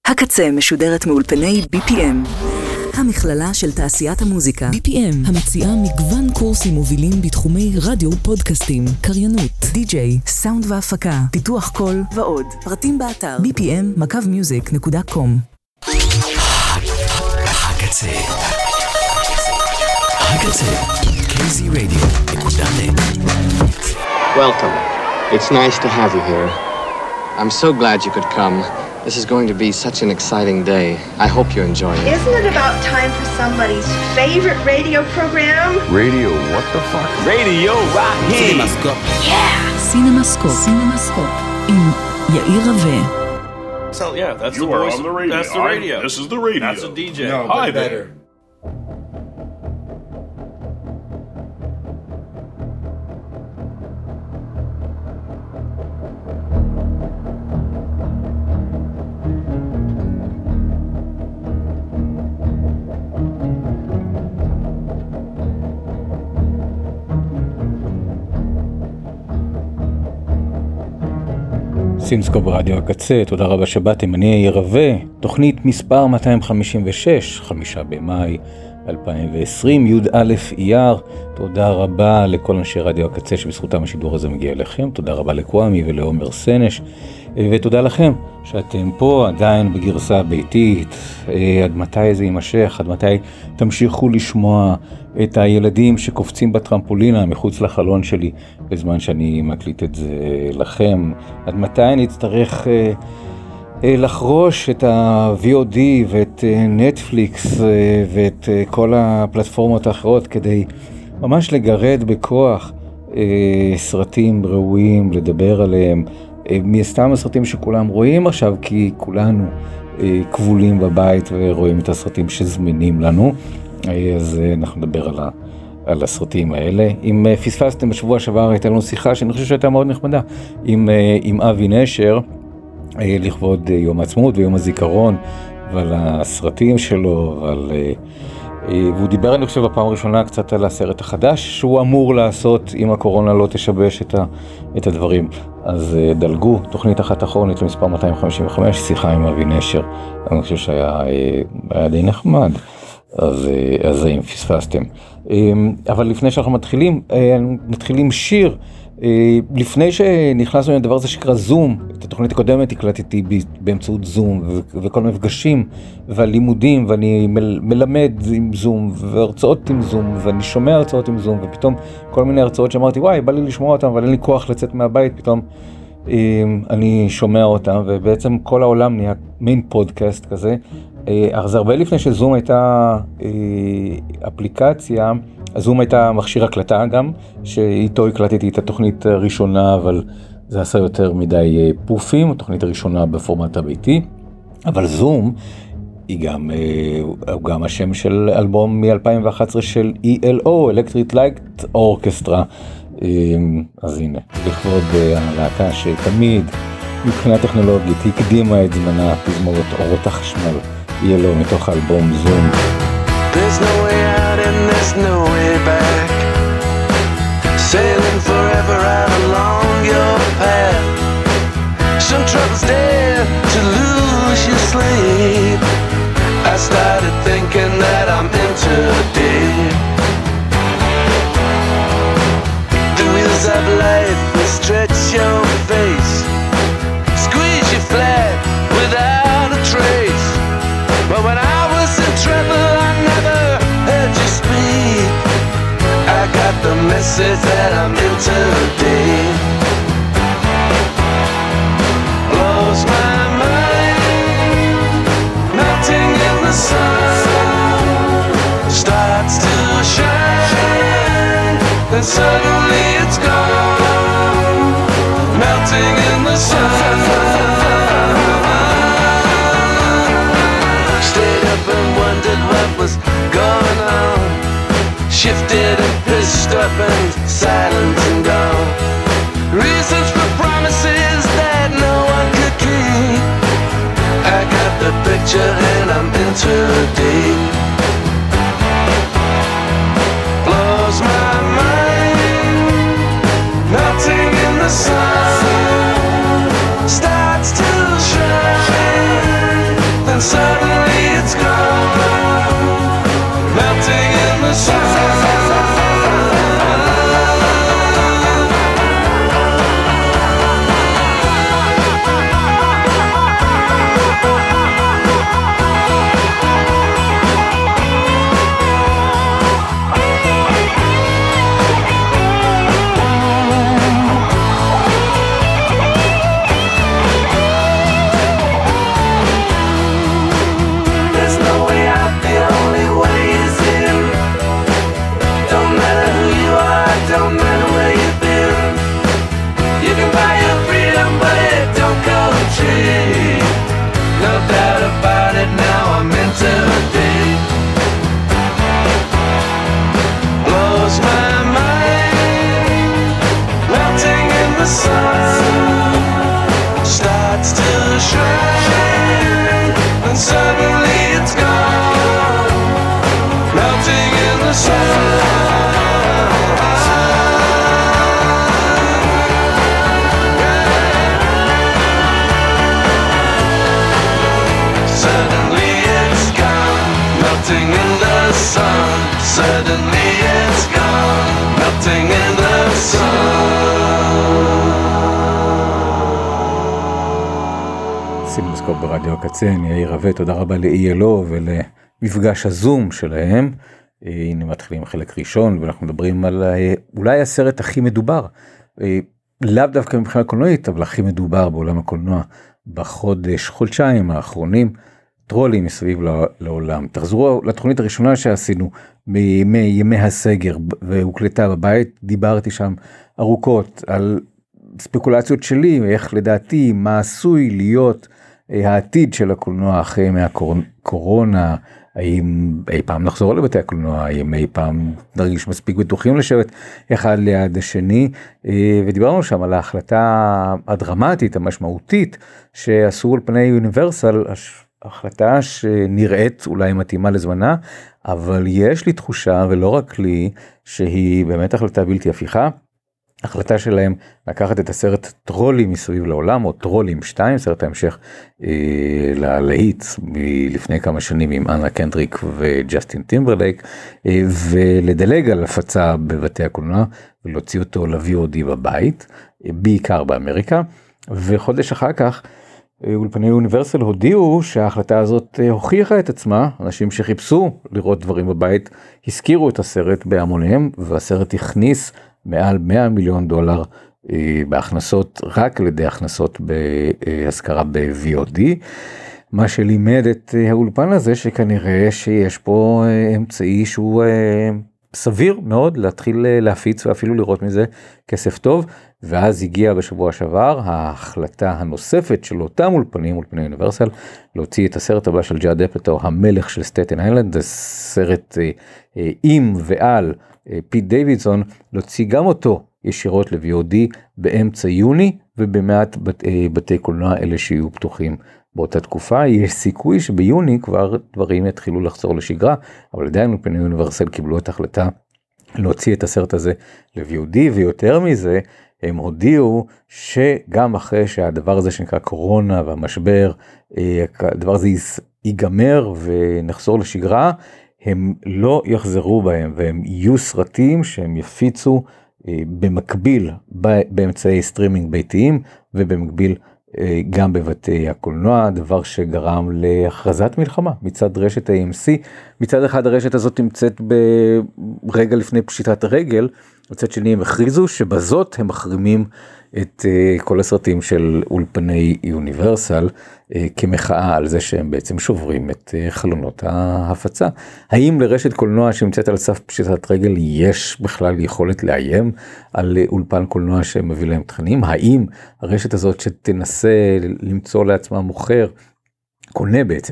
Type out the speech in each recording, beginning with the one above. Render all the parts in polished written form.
הקצה משודרת מאולפני BPM, המכללה של תעשיית המוזיקה. BPM, המציעה מגוון קורסים מובילים בתחומי רדיו, פודקאסטים, קריינות, די-ג'יי, סאונד והפקה, פיתוח קול ועוד. פרטים באתר bpm.music.com. הקצה, KZRadio.net. Welcome. It's nice to have you here. I'm so glad you could come. This is going to be such an exciting day. I hope you enjoy it. Isn't it about time for somebody's favorite radio program? Radio, what the fuck? Radio Wahid. CinemaScope. Yeah! CinemaScope. עם יאיר רווה. So yeah, that's You the are voice. on the radio. That's the radio. This is the radio. That's a DJ. No, Hi but there. סינסקופ רדיו הקצה, תודה רבה שבאתם, אני יאיר רווה, תוכנית מספר 256, 5 במאי 2020, י"א אייר. תודה רבה לכל אנשי רדיו הקצה שבזכותם השידור הזה מגיע אליכם, תודה רבה לקוואמי ולעומר סנש, ותודה לכם שאתם פה עדיין בגרסה ביתית. עד מתי זה יימשך? עד מתי תמשיכו לשמוע את הילדים שקופצים בטרמפולינה מחוץ לחלון שלי בזמן שאני מקליט את זה לכם? עד מתי נצטרך לחרוש את ה-VOD ואת נטפליקס ואת כל הפלטפורמות האחרות כדי ממש לגרד בכוח סרטים ראויים, לדבר עליהם, מסתם הסרטים שכולם רואים עכשיו, כי כולנו כבולים בבית ורואים את הסרטים שזמינים לנו. אז אנחנו נדבר על הסרטים האלה. אם פספסתם בשבוע שעבר, הייתה לנו שיחה שאני חושב שהייתה מאוד נחמדה עם אבי נשר לכבוד יום העצמאות ויום הזיכרון, ועל הסרטים שלו, והוא דיבר, אני חושב, בפעם הראשונה קצת על הסרט החדש שהוא אמור לעשות אם הקורונה לא תשבש את הדברים. אז דלגו, תוכנית אחת אחרונית למספר 255, שיחה עם אבי נשר, אני חושב שהיה די נחמד. אז אם פספסתם. אבל לפני שאנחנו מתחילים שיר, לפני שנכנסנו לדבר הזה שקרא זום, את התוכנית הקודמת הקלטתי באמצעות זום וכל מפגשים והלימודים, ואני מלמד עם זום והרצאות עם זום, ואני שומע הרצאות עם זום, ופתאום כל מיני הרצאות שאמרתי וואי בא לי לשמוע אותם אבל אין לי כוח לצאת מהבית, פתאום אני שומע אותם, ובעצם כל העולם נהיה מין פודקאסט כזה. אז הרבה לפני שזום הייתה אפליקציה, זום הייתה מכשיר הקלטה גם, שאיתו הקלטתי את התוכנית הראשונה, אבל זה עשה יותר מדי פופים, התוכנית הראשונה בפורמט הביתי. אבל זום היא גם השם של אלבום מ-2011 של ELO, Electric Light Orchestra. אז הנה, לכבוד הלהקה שתמיד מבחינה טכנולוגית הקדימה את זמנה, תזמורת אורות החשמל, ELO מתוך האלבום זום. There's no way out and there's no way back, sailing forever out along your path. Some troubles dare to lose your sleep. I started thinking that I'm in too deep. The wheels of life will stretch your face, squeeze you flat without a trace. But when I was in trouble, I never heard you speak. I got the message that I'm in too deep. Blows my mind, melting in the sun, starts to shine, then suddenly it's gone, melting in the sun. And wondered what was going on, shifted and pushed up and silent and gone. Reasons for promises that no one could keep. I got the picture and I'm in too deep. Blows my mind, melting in the sun, starts to shine, suddenly it's gone, melting in the sun. Suddenly it's gone, melting in the sun. סינמוסקופ ברדיו הקצה, אני יאיר רווה, תודה רבה ל-ELO ולמפגש הזום שלהם. הנה מתחילים חלק ראשון, ואנחנו מדברים על אולי הסרט הכי מדובר, לאו דווקא מבחינה קולנועית, אבל הכי מדובר בעולם הקולנוע חודשיים האחרונים, טרולים מסביב לעולם. תחזרו לתוכנית הראשונה שעשינו מימי הסגר, והוקלטה בבית, דיברתי שם ארוכות על ספקולציות שלי, איך לדעתי, מה עשוי להיות העתיד של הקולנוע אחרי מהקורונה, האם אי פעם נחזור לבתי הקולנוע, האם אי פעם נרגיש מספיק בטוחים לשבת אחד ליד השני, ודיברנו שם על ההחלטה הדרמטית, המשמעותית, שעשו על פני יוניברסל, החלטה שנראית אולי מתאימה לזמנה, אבל יש לי תחושה, ולא רק לי, שהיא באמת החלטה בלתי הפיכה. החלטה שלהם לקחת את הסרט טרולים מסביב לעולם, או טרולים 2, סרט ההמשך ללהיט מלפני כמה שנים עם אנה קנדריק וג'סטין טימברלייק, ולדלג על הפצה בבתי הקולנוע, ולהוציא אותו ל-VOD בבית, בעיקר באמריקה, וחודש אחר כך, אולפני יוניברסל הודיעו שההחלטה הזאת הוכיחה את עצמה, אנשים שחיפשו לראות דברים בבית, הזכירו את הסרט בהמוניהם, והסרט הכניס מעל $100 מיליון בהכנסות, רק על ידי הכנסות בהשכרה ב-VOD, מה שלימד את האולפן הזה, שכנראה שיש פה אמצעי שהוא סביר מאוד להתחיל להפיץ ואפילו לראות מזה כסף טוב, ואז הגיע בשבוע שעבר ההחלטה הנוספת של אותם אולפני יוניברסל, להוציא את הסרט הבא של ג'אד אפאטו, המלך של סטטן איילנד, זה סרט עם ועל פיט דיווידסון, להוציא גם אותו ישירות ל-VOD באמצע יוני, ובמעט בתי קולנוע אלה שיהיו פתוחים באותה תקופה. יש סיכוי שביוני כבר דברים יתחילו לחזור לשגרה, אבל עדיין אולפני יוניברסל קיבלו את ההחלטה להוציא את הסרט הזה ל-VOD, ויותר מזה, הם הודיעו שגם אחרי שהדבר הזה שנקרא קורונה והמשבר, הדבר הזה ייגמר ונחזור לשגרה, הם לא יחזרו בהם, והם יהיו סרטים שהם יפיצו במקביל באמצעי סטרימינג ביתיים, ובמקביל גם בבתי הקולנוע, דבר שגרם להכרזת מלחמה מצד רשת AMC. מצד אחד הרשת הזאת נמצאת ברגע לפני פשיטת הרגל, מצד שני הם הכריזו שבזאת הם מחרימים את כל הסרטים של אולפני יוניברסל, כמחאה על זה שהם בעצם שוברים את חלונות ההפצה. האם לרשת קולנוע שנמצאת על סף פשיטת רגל יש בכלל יכולת לאיים על אולפן קולנוע שמביא להם תכנים? האם הרשת הזאת שתנסה למצוא לעצמה מוכר, קונה בעצם,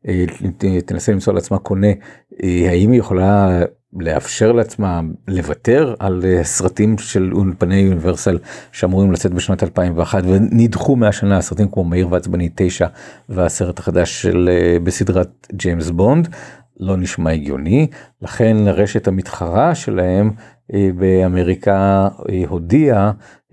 תנסה למצוא לעצמה קונה, האם היא יכולה לאפשר לעצמה לוותר על סרטים של אולפני יוניברסל שאמורים לצאת בשנת 2001 ונדחו מהשנה, סרטים כמו מהיר ועצבני 9 והסרט החדש בסדרת ג'יימס בונד? לא נשמע הגיוני, לכן לרשת המתחרה שלהם באמריקה הודיעה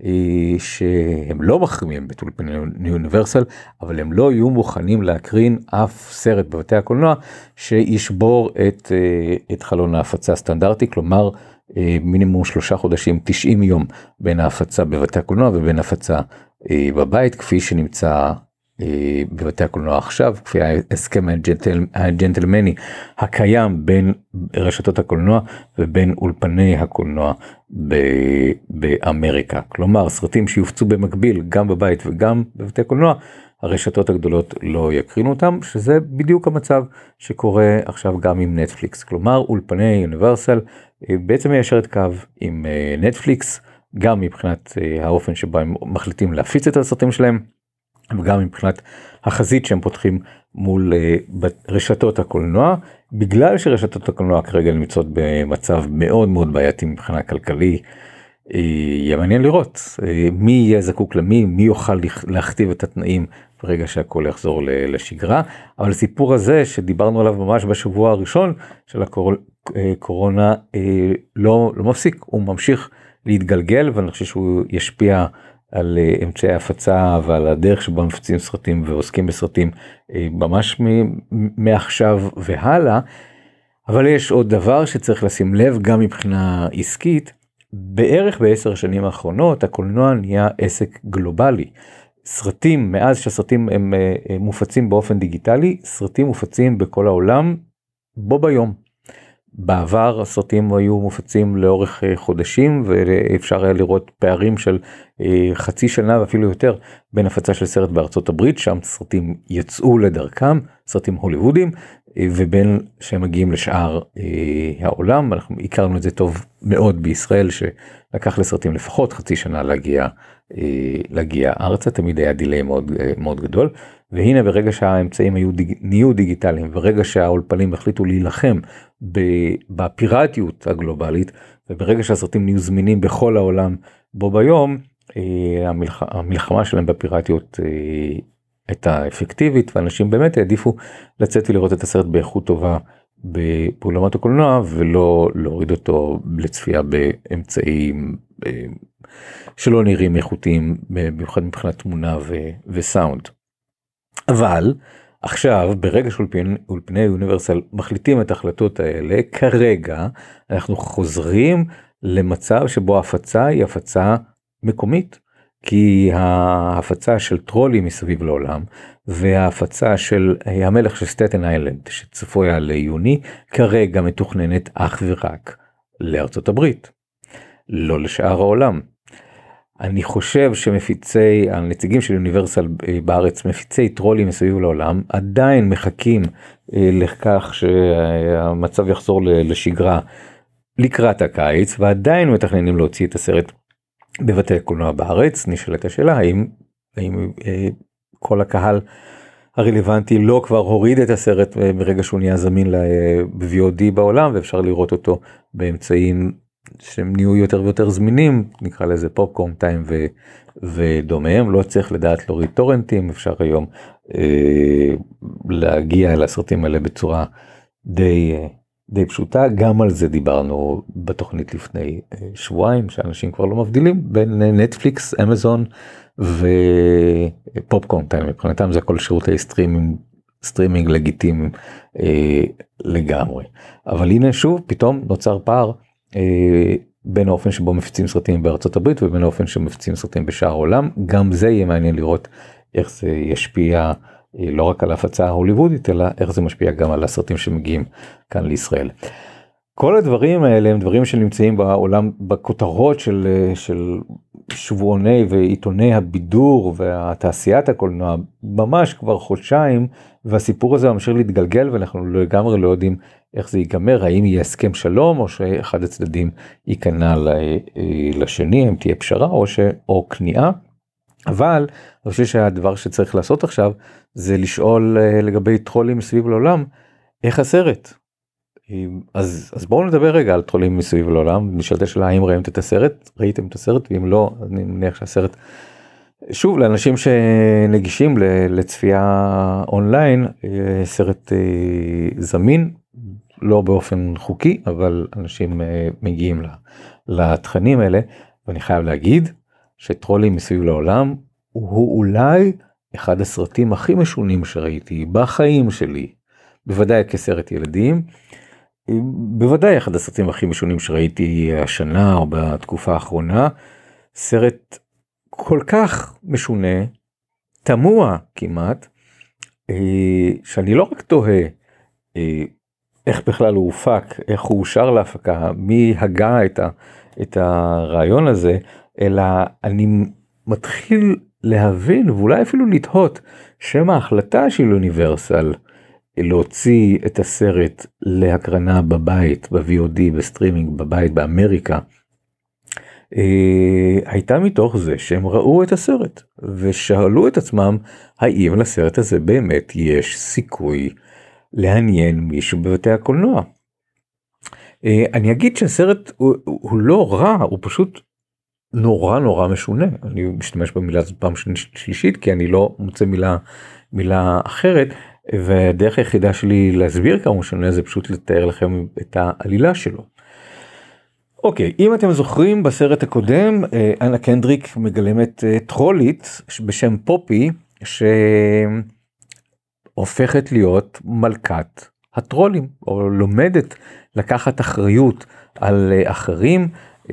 שהם לא מחרימים את אולפני יוניברסל, אבל הם לא יהיו מוכנים להקרין אף סרט בבתי הקולנוע שישבור את חלון ההפצה הסטנדרטי, כלומר מינימום 3 חודשים, 90 יום בין ההפצה בבתי הקולנוע ובין ההפצה בבית, כפי שנמצא בבתי הקולנוע עכשיו, כפי ההסכם הג'נטלמני הקיים בין רשתות הקולנוע ובין אולפני הקולנוע באמריקה. כלומר, סרטים שיופצו במקביל גם בבית וגם בבתי קולנוע, הרשתות הגדולות לא יקרינו אותם, שזה בדיוק המצב שקורה עכשיו גם עם נטפליקס. כלומר, אולפני יוניברסל בעצם מיישרת קו עם נטפליקס, גם מבחינת האופן שבו הם מחליטים להפיץ את הסרטים שלהם, וגם מבחינת החזית שהם פותחים מול רשתות הקולנוע, בגלל שרשתות הקולנוע כרגע נמצאות במצב מאוד מאוד בעייתי מבחינה כלכלי. יהיה מעניין לראות מי יהיה זקוק למי, מי יוכל להכתיב את התנאים ברגע שהכל יחזור לשגרה. אבל הסיפור הזה שדיברנו עליו ממש בשבוע הראשון של הקורונה לא מפסיק, הוא ממשיך להתגלגל, ואני חושב שהוא ישפיע על אמצעי ההפצה ועל הדרך שבה מפצים סרטים ועוסקים בסרטים ממש מעכשיו והלאה. אבל יש עוד דבר שצריך לשים לב גם מבחינה עסקית, בערך ב10 השנים האחרונות הקולנוע נהיה עסק גלובלי. סרטים, מאז שהסרטים הם מופצים באופן דיגיטלי, סרטים מופצים בכל העולם בו ביום. בעבר הסרטים היו מופצים לאורך חודשים, ואפשר היה לראות פערים של חצי שנה ואפילו יותר בין הפצה של סרט בארצות הברית, שם סרטים יצאו לדרכם, סרטים הוליוודים, ובין שהם מגיעים לשאר העולם. אנחנו הכרנו את זה טוב מאוד בישראל, שלקח לסרטים לפחות חצי שנה להגיע ארצה, תמיד היה דילי מאוד, מאוד גדול. והנה ברגע שהאמצעים נהיו דיגיטליים, ברגע שהאולפנים החליטו להילחם בפיראטיות הגלובלית, וברגע שהסרטים נהיו זמינים בכל העולם בו ביום, המלחמה שלהם בפיראטיות הייתה אפקטיבית, ואנשים באמת העדיפו לצאת ולראות את הסרט באיכות טובה באולמות הקולנוע, ולא להוריד אותו לצפייה באמצעים שלא נראים איכותיים, במיוחד מבחינת תמונה וסאונד. אבל עכשיו ברגע שאולפני יוניברסל מחליטים את ההחלטות האלה, כרגע אנחנו חוזרים למצב שבו ההפצה היא הפצה מקומית, כי ההפצה של טרולים מסביב לעולם וההפצה של המלך של סטטן איילנד שצפויה ליוני כרגע מתוכננת אך ורק לארצות הברית, לא לשאר העולם. אני חושב שמפיצי, הנציגים של יוניברסל בארץ, מפיצי טרולים מסביב לעולם, עדיין מחכים לכך שהמצב יחזור לשגרה לקראת הקיץ, ועדיין מתכננים להוציא את הסרט בבתי הקולנוע בארץ. נשאלת השאלה, האם כל הקהל הרלוונטי לא כבר הוריד את הסרט ברגע שהוא נהיה זמין ב-VOD בעולם, ואפשר לראות אותו באמצעים שהם נהיו יותר ויותר זמינים, נקרא לזה פופקורן טיים ודומיהם. לא צריך לדעת להוריד טורנטים, אפשר היום להגיע לסרטים האלה בצורה די פשוטה. גם על זה דיברנו בתוכנית לפני שבועיים, שאנשים כבר לא מבדילים בין נטפליקס, אמזון ופופקורן טיים, מבחינתם זה כל שירותי סטרימינג לגיטימיים לגמרי. אבל הנה שוב פתאום נוצר פער בין האופן שבו מפיצים סרטים בארצות הברית ובין האופן שמפיצים סרטים בשאר העולם. גם זה יהיה מעניין לראות איך זה ישפיע לא רק על ההפצה ההוליוודית, אלא איך זה משפיע גם על הסרטים שמגיעים כאן לישראל. כל הדברים האלה הם דברים שנמצאים בעולם, בכותרות של שבועוני ועיתוני הבידור והתעשיית הקולנוע ממש כבר חודשיים, והסיפור הזה ממשיך להתגלגל ואנחנו לגמרי לא יודעים איך זה ייגמר, האם יהיה הסכם שלום או שאחד הצדדים ייכנע לשני, אם תהיה פשרה או כניעה. אבל אני חושב שהדבר שצריך לעשות עכשיו זה לשאול לגבי טרולים מסביב לעולם, איך הסרט? אז בואו נדבר רגע על טרולים מסביב לעולם. נשאלת השאלה, האם ראיתם את הסרט? ואם לא, אני מניח שהסרט, שוב, לאנשים שנגישים לצפייה אונליין, סרט זמין לא באופן חוקי, אבל אנשים מגיעים לתכנים האלה, ואני חייב להגיד שטרולים מסביב לעולם הוא אולי אחד הסרטים הכי משונים שראיתי בחיים שלי, בוודאי כסרט ילדים, בוודאי אחד הסרטים הכי משונים שראיתי השנה או בתקופה האחרונה, סרט כל כך משונה, תמוה כמעט, שאני לא רק תוהה איך בכלל הוא הופק, איך הוא אושר להפקה, מי הגה את הרעיון הזה, אלא אני מתחיל להבין ואולי אפילו לתהות שמה ההחלטה של אוניברסל להוציא את הסרט להקרנה בבית, ב-VOD, בסטרימינג, בבית באמריקה, הייתה מתוך זה שהם ראו את הסרט ושאלו את עצמם האם לסרט הזה באמת יש סיכוי לעניין מישהו בבתי הקולנוע. אני אגיד שהסרט הוא לא רע, הוא פשוט נורא משונה. אני משתמש במילה הזאת פעם שלישית כי אני לא מוצא מילה אחרת, והדרך היחידה שלי להסביר כמה הוא שונה זה פשוט לתאר לכם את העלילה שלו. אוקיי, אם אתם זוכרים בסרט הקודם, אנה קנדריק מגלמת טרולית בשם פופי, שהופכת להיות מלכת הטרולים, או לומדת לקחת אחריות על אחרים,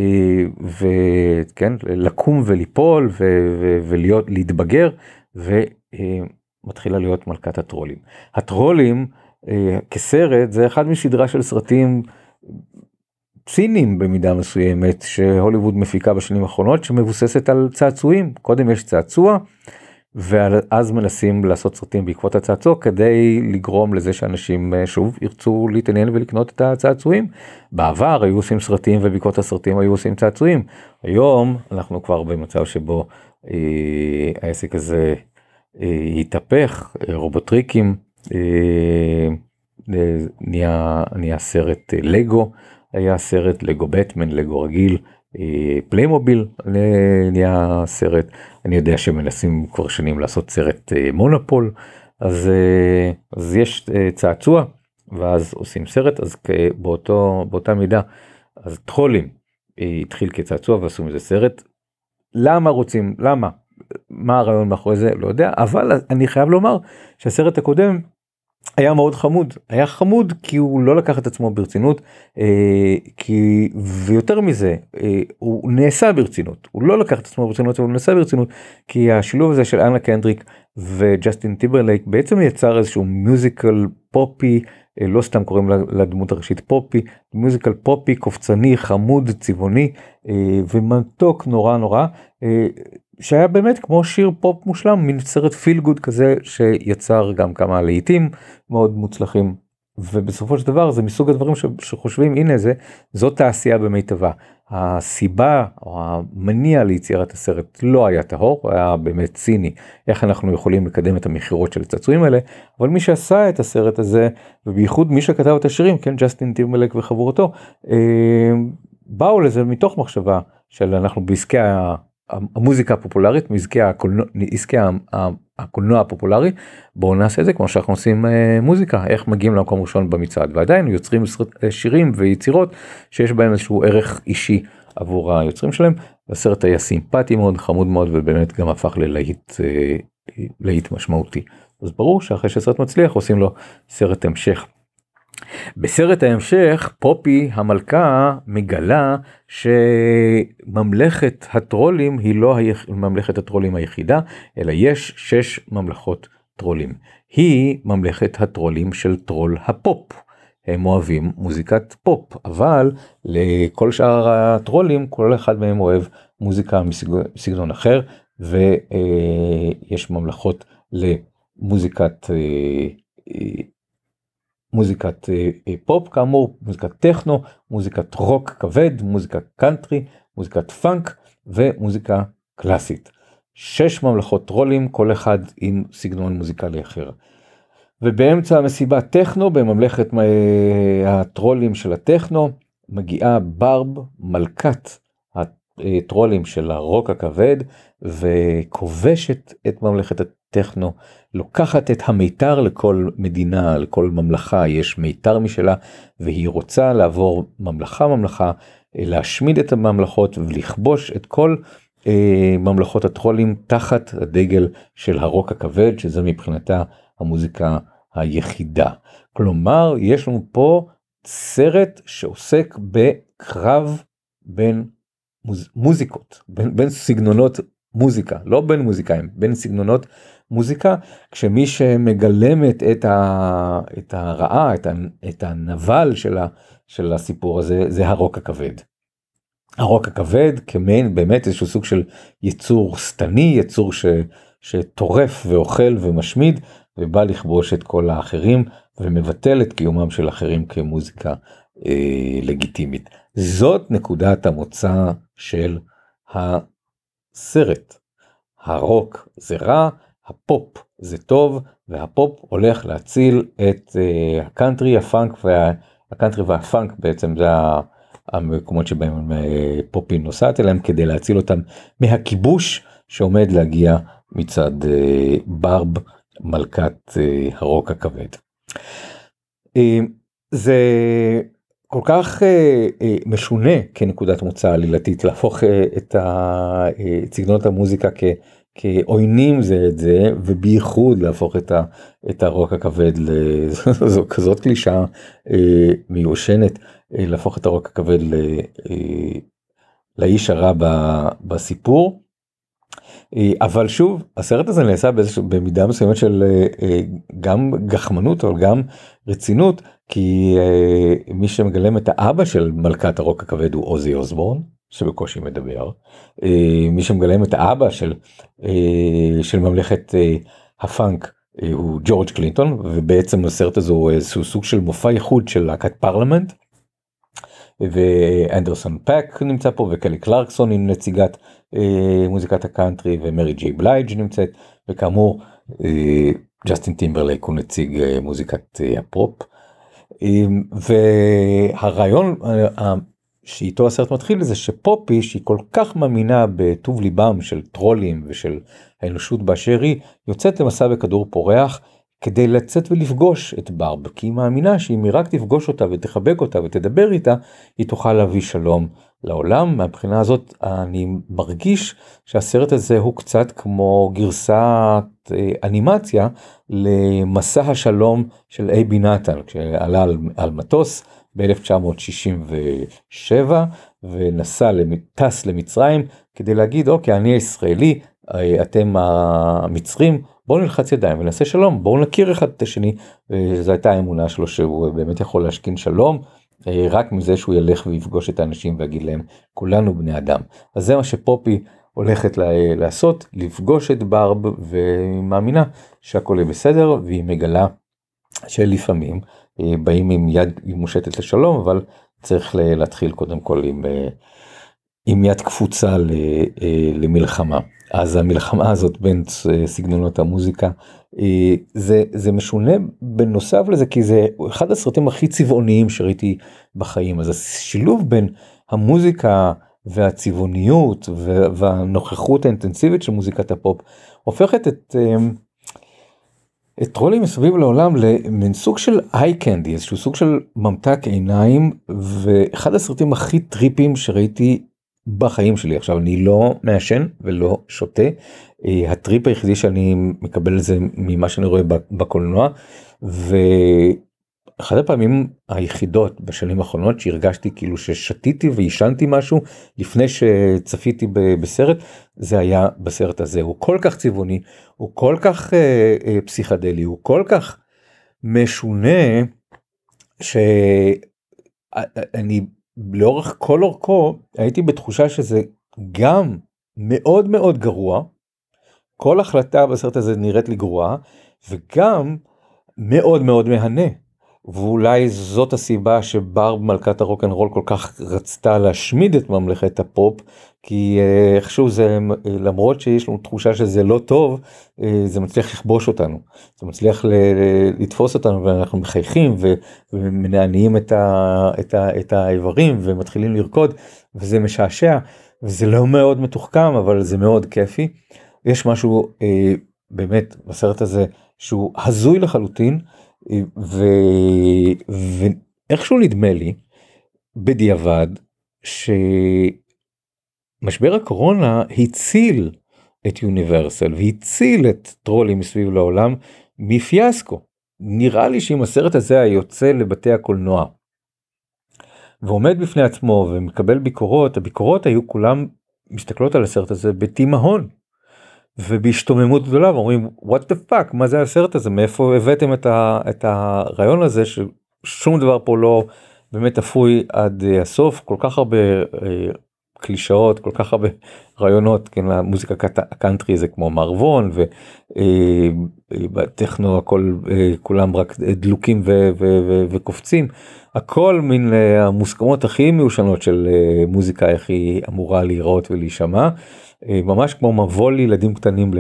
וכן, לקום וליפול להתבגר, ומתחילה להיות מלכת הטרולים. הטרולים כסרט זה אחד מסדרה של סרטים ציניים במידה מסוימת שהוליווד מפיקה בשנים האחרונות, שמבוססת על צעצועים. קודם יש צעצוע, ואז מנסים לעשות סרטים בעקבות הצעצוע כדי לגרום לזה שאנשים שוב ירצו להתעניין ולקנות את הצעצועים. בעבר היו עושים סרטים ובעקבות הסרטים היו עושים צעצועים. היום אנחנו כבר במצב שבו העסק הזה התהפך, רובוטריקים, נהיה סרט לגו, היה סרט לגו בטמן, לגו רגיל, פליימוביל נהיה סרט. אני יודע שמנסים כבר שנים לעשות סרט מונופול, אז יש צעצוע ואז עושים סרט, אז באותה מידה, אז טרולים התחיל כצעצוע ועשו מזה סרט. למה רוצים? למה? מה הרעיון מאחורי זה? לא יודע, אבל אני חייב לומר שהסרט הקודם היה מאוד חמוד. היה חמוד כי הוא לא לקח את עצמו ברצינות, ויותר מזה, הוא נעשה ברצינות. הוא לא לקח את עצמו ברצינות, אבל הוא נעשה ברצינות, כי השילוב הזה של אנה קנדריק וג'סטין טימברלייק בעצם יצר איזשהו מיוזיקל פופי, לא סתם קוראים לדמות הראשית פופי, מיוזיקל פופי, קופצני, חמוד, צבעוני, ומתוק נורא, שהיה באמת כמו שיר פופ מושלם, מין סרט פיל גוד כזה, שיצר גם כמה לעיתים מאוד מוצלחים, ובסופו של דבר זה מסוג הדברים שחושבים, הנה זאת תעשייה במיטבה. הסיבה או המניע ליצירת הסרט לא היה טהור, הוא היה באמת ציני, איך אנחנו יכולים לקדם את המחירות של הצעצועים האלה, אבל מי שעשה את הסרט הזה, ובייחוד מי שכתב את השירים, כן, ג'סטין טימברלייק וחבורתו, באו לזה מתוך מחשבה של אנחנו בעסקי המוזיקה הפופולרית, עסקי הקולנוע הפופולרי, בואו נעשה את זה כמו שאנחנו עושים מוזיקה, איך מגיעים למקום ראשון במצעד, ועדיין יוצרים שירים ויצירות שיש בהם איזשהו ערך אישי עבור היוצרים שלהם. הסרט היה סימפטי מאוד, חמוד מאוד, ובאמת גם הפך ללהיט משמעותי. אז ברור שאחרי שסרט מצליח עושים לו סרט המשך. בסרט ההמשך פופי המלכה מגלה שממלכת הטרולים היא לא ממלכת הטרולים היחידה, אלא יש 6 ממלכות טרולים. היא ממלכת הטרולים של טרול הפופ. הם אוהבים מוזיקת פופ, אבל לכל שאר הטרולים כל אחד מהם אוהב מוזיקה מסגנון אחר, ויש ממלכות מוזיקת פופ כאמור, מוזיקת טכנו, מוזיקת רוק כבד, מוזיקת קאנטרי, מוזיקת פאנק ומוזיקה קלאסית. 6 ממלכות טרולים, כל אחד עם סגנון מוזיקלי אחר. ובאמצע המסיבה טכנו, בממלכת הטרולים של הטכנו, מגיעה ברב, מלכת הטרולים של הרוק הכבד, וכובשת את ממלכת טכנו, לוקחת את המיתר לכל מדינה, לכל ממלכה, יש מיתר משלה, והיא רוצה לעבור ממלכה, להשמיד את הממלכות ולכבוש את כל ממלכות הטרולים תחת הדגל של הרוק הכבד, שזה מבחינתה המוזיקה היחידה. כלומר, יש לנו פה סרט שעוסק בקרב בין מוזיקות, בין סגנונות מוזיקה, לא בין מוזיקאים, בין סגנונות מוזיקה, כשמי שמגלמת את הרעה, את הנבל של הסיפור הזה, זה הרוק הכבד. הרוק הכבד כמין באמת איזשהו סוג של יצור סתני, יצור שטורף ואוכל ומשמיד, ובא לכבוש את כל האחרים, ומבטל את קיומם של אחרים כמוזיקה לגיטימית. זאת נקודת המוצא של הסרט. הרוק זה רע, הפופ זה טוב, והפופ הולך להציל את הקאנטרי, הקאנטרי והפאנק בעצם זה המקומות שבהם פופי נוסעת אליהם, כדי להציל אותם מהכיבוש שעומד להגיע מצד ברב, מלכת הרוק הכבד. זה כל כך משונה כנקודת מוצא עלילתית, להפוך את סגנונות המוזיקה כעוינים זה את זה, ובייחוד להפוך את הרוק הכבד, זו כזאת קלישה מיושנת, להפוך את הרוק הכבד לאיש הרע בסיפור. אבל שוב, הסרט הזה נעשה במידה מסוימת של גם גחמנות, אבל גם רצינות, כי מי שמגלם את האבא של מלכת הרוק הכבד הוא עוזי אוסבורן, שבקושי מדבר. מי שמגלם את האבא של ממלכת הפאנק הוא ג'ורג' קלינטון, ובעצם הסרט הזה הוא איזשהו סוג של מופע ייחוד של להקת פרלמנט, ואנדרסון פאק נמצא פה, וקלי קלרקסון היא נציגת מוזיקת הקאנטרי, ומרי ג'יי בלייג' נמצאת, וכאמור ג'סטין טימברלייק הוא נציג מוזיקת הפופ. והרעיון שאיתו הסרט מתחיל זה שפופי, שהיא כל כך מאמינה בטוב ליבם של טרולים ושל האנושות באשר היא, יוצאת למסע בכדור פורח כדי לצאת ולפגוש את ברב, כי היא מאמינה שאם היא רק תפגוש אותה ותחבק אותה ותדבר איתה, היא תוכל להביא שלום לעולם. מהבחינה הזאת אני מרגיש שהסרט הזה הוא קצת כמו גרסת אנימציה למסע השלום של אייבי נתן, כשעלה על מטוס ב-1967 טס למצרים כדי להגיד, אוקיי, אני הישראלי, אתם המצרים, בואו נלחץ ידיים ונעשה שלום, בואו נכיר אחד את השני. וזו הייתה האמונה שלו שהוא באמת יכול להשכין שלום, רק מזה שהוא ילך ויפגוש את האנשים ויגיד להם, כולנו בני אדם. אז זה מה שפופי הולכת לעשות, לפגוש את ברב, ומאמינה שהכל יהיה בסדר, והיא מגלה שלפעמים באים עם יד מושטת לשלום, אבל צריך להתחיל קודם כל עם יד קפוצה למלחמה. אז המלחמה הזאת בין סגנונות המוזיקה, זה משונה בנוסף לזה, כי זה אחד הסרטים הכי צבעוניים שראיתי בחיים. אז השילוב בין המוזיקה והצבעוניות והנוכחות האינטנסיבית של מוזיקת הפופ, הופכת את טרולים מסביב לעולם למין סוג של איי קנדי, איזשהו סוג של ממתק עיניים, ואחד הסרטים הכי טריפים שראיתי בחיים שלי. עכשיו, אני לא מעשן ולא שותה, הטריפ היחידי שאני מקבל זה ממה שאני רואה בקולנוע, ואחד הפעמים היחידות בשנים האחרונות שהרגשתי כאילו ששתיתי וישנתי משהו לפני שצפיתי בסרט, זה היה בסרט הזה. הוא כל כך צבעוני, הוא כל כך פסיכדלי, הוא כל כך משונה, שאני לאורך כל אורכו הייתי בתחושה שזה גם מאוד מאוד גרוע, כל החלטה בסרט הזה נראית לי גרועה, וגם מאוד מאוד מהנה. ואולי זאת הסיבה שברב מלכת הרוק'נ'רול כל כך רצתה להשמיד את ממלכת הפופ, כי איכשהו זה, למרות שיש לנו תחושה שזה לא טוב, זה מצליח לכבוש אותנו, זה מצליח לתפוס אותנו, ואנחנו מחייכים ומנענעים את האיברים ומתחילים לרקוד, וזה משעשע, וזה לא מאוד מתוחכם, אבל זה מאוד כיפי. יש משהו באמת בסרט הזה שהוא הזוי לחלוטין, ואיכשהו נדמה לי בדיעבד שמשבר הקורונה הציל את יוניברסל והציל את טרולים מסביב לעולם מפיאסקו. נראה לי שאם הסרט הזה היוצא לבתי הקולנוע ועומד בפני עצמו ומקבל ביקורות, הביקורות היו כולם מסתכלות על הסרט הזה בתימהון ובהשתוממות גדולה, ואומרים what the fuck, מה זה הסרט הזה, מאיפה הבאתם את הרעיון הזה ששום דבר פה לא באמת אפוי עד הסוף, כל כך הרבה קלישאות, כל כך הרבה רעיונות, כן, המוזיקה הקאנטרי זה כמו מערבון, ובטכנו הכל, כולם רק דלוקים וקופצים, הכל מן המוסכמות הכי מיושנות של מוזיקה, איך היא אמורה להיראות ולהישמע, ממש כמו מבוא לילדים קטנים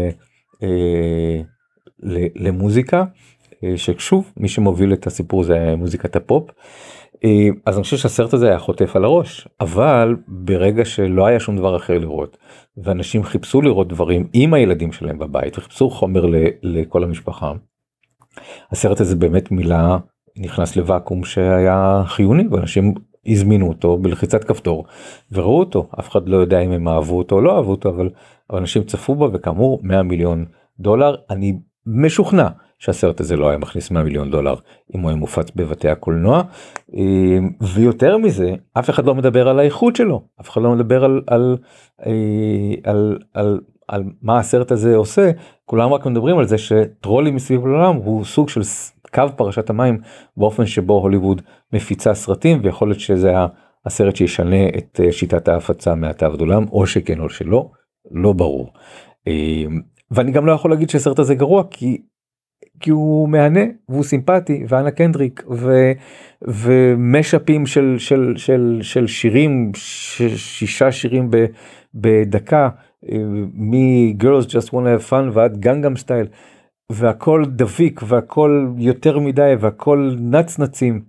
למוזיקה, ששוב, מי שמוביל את הסיפור זה מוזיקת הפופ, אז אני חושב שהסרט הזה היה חוטף על הראש, אבל ברגע שלא היה שום דבר אחר לראות, ואנשים חיפשו לראות דברים עם הילדים שלהם בבית, וחיפשו חומר לכל המשפחה, הסרט הזה באמת מילה נכנס לוואקום שהיה חיוני, ואנשים הזמינו אותו בלחיצת כפתור, וראו אותו, אף אחד לא יודע אם הם אהבו אותו או לא אהבו אותו, אבל אנשים צפו בו, וכאמור $100 מיליון, אני משוכנע, שהסרט הזה לא היה מכניס $100 מיליון אם הוא היה מופץ בבתי הקולנוע, ויותר מזה אף אחד לא מדבר על האיכות שלו, אף אחד לא מדבר על מה הסרט הזה עושה, כולם רק מדברים על זה שטרולים מסביב לעולם הוא סוג של קו פרשת המים באופן שבו הוליווד מפיצה סרטים, ויכול להיות שזה הסרט שישנה את שיטת ההפצה מעתה ועד עולם, או שכן או שלא, לא ברור. ואני גם לא יכול להגיד שהסרט הזה גרוע, כי הוא מהנה והוא סימפטי, ואנה קנדריק ומשאפים של שירים, 6 שירים בדקה, מ-Girls Just Want to Have Fun ועד גנגאם סטייל, והכל דביק והכל יותר מדי והכל נצנצים,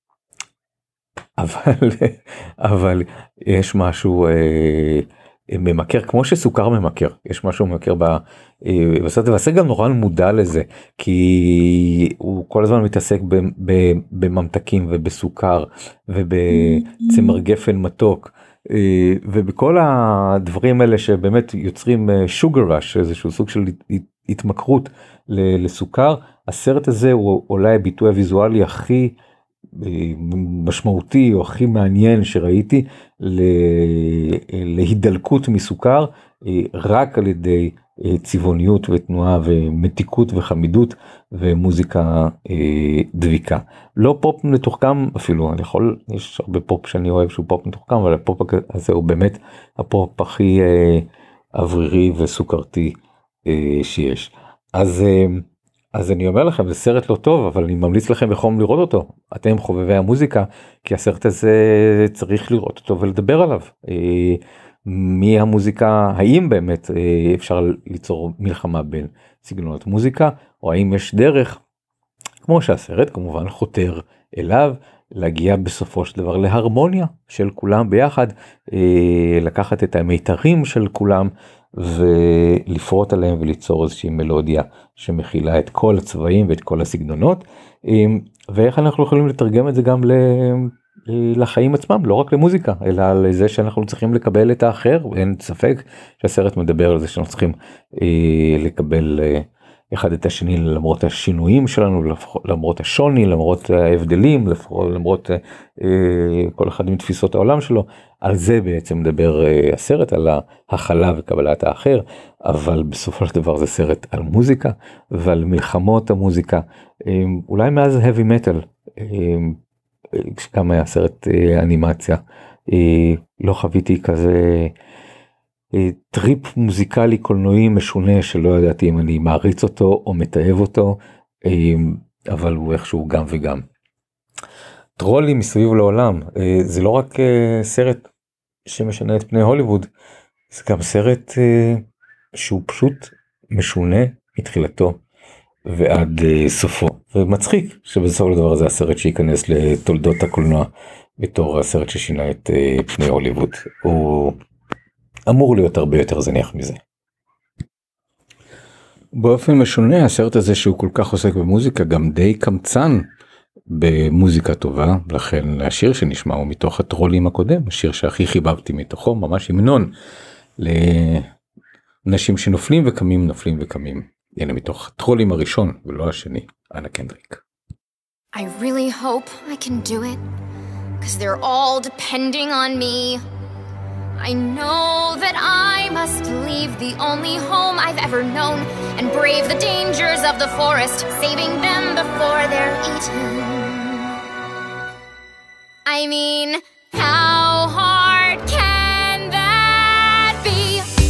אבל יש משהו ממכר, כמו שסוכר ממכר, יש משהו ממכר בסרט, והסרט גם נורא מודע לזה, כי הוא כל הזמן מתעסק בממתקים ובסוכר ובצמר גפן מתוק, ובכל הדברים האלה שבאמת יוצרים sugar rush, איזשהו סוג של התמכרות לסוכר. הסרט הזה הוא אולי הביטוי הוויזואלי הכי משמעותי או הכי מעניין שראיתי להידלקות מסוכר, רק על ידי צבעוניות ותנועה ומתיקות וחמידות ומוזיקה דביקה. לא פופ מתוחכם אפילו, יש הרבה פופ שאני אוהב שהוא פופ מתוחכם, אבל הפופ הזה הוא באמת הפופ הכי אוורירי וסוכרתי שיש. אז אני אומר לכם, זה סרט לא טוב, אבל אני ממליץ לכם בחום לראות אותו, אתם חובבי המוזיקה, כי הסרט הזה צריך לראות אותו ולדבר עליו. מי המוזיקה, האם באמת אפשר ליצור מלחמה בין סגנונות מוזיקה, או האם יש דרך, כמו שהסרט כמובן חותר אליו, להגיע בסופו של דבר להרמוניה של כולם ביחד, לקחת את המיתרים של כולם, ולפרוט עליהם וליצור איזושהי מלודיה שמכילה את כל הצבעים ואת כל הסגנונות, ואיך אנחנו יכולים לתרגם את זה גם לחיים עצמם, לא רק למוזיקה, אלא לזה שאנחנו צריכים לקבל את האחר. אין ספק שהסרט מדבר על זה שאנחנו צריכים לקבל אחד את השני, למרות השינויים שלנו, למרות השוני, למרות ההבדלים, למרות כל אחד עם תפיסות העולם שלו. על זה בעצם מדבר הסרט, על ההכלה וקבלת האחר, אבל בסופו של דבר זה סרט על מוזיקה ועל מלחמות המוזיקה, אולי מאז heavy metal, כשגם היה סרט אנימציה, לא חוויתי כזה טריפ מוזיקלי קולנועי משונה שלא ידעתי אם אני מעריץ אותו או מתאהב אותו, אבל הוא איכשהו גם וגם. טרולים מסביב לעולם, זה לא רק סרט שמשנה את פני הוליווד, זה גם סרט שהוא פשוט משונה מתחילתו ועד סופו, ומצחיק שבסופו של דבר זה הסרט שייכנס לתולדות הקולנוע בתור הסרט ששינה את פני הוליווד. הוא אמור להיות הרבה יותר זניח מזה. באופן משונה, הסרט הזה שהוא כל כך עוסק במוזיקה, גם די קמצן במוזיקה טובה, לכן השיר שנשמע הוא מתוך הטרולים הקודם, השיר שהכי חיבבתי מתוכו, ממש המנון לאנשים שנופלים וקמים, נופלים וקמים. הנה מתוך הטרולים הראשון ולא השני, אנה קנדריק. I really hope I can do it, 'cause they're all depending on me. I know that I must leave the only home I've ever known and brave the dangers of the forest, saving them before they're eaten. I mean, how hard can that be?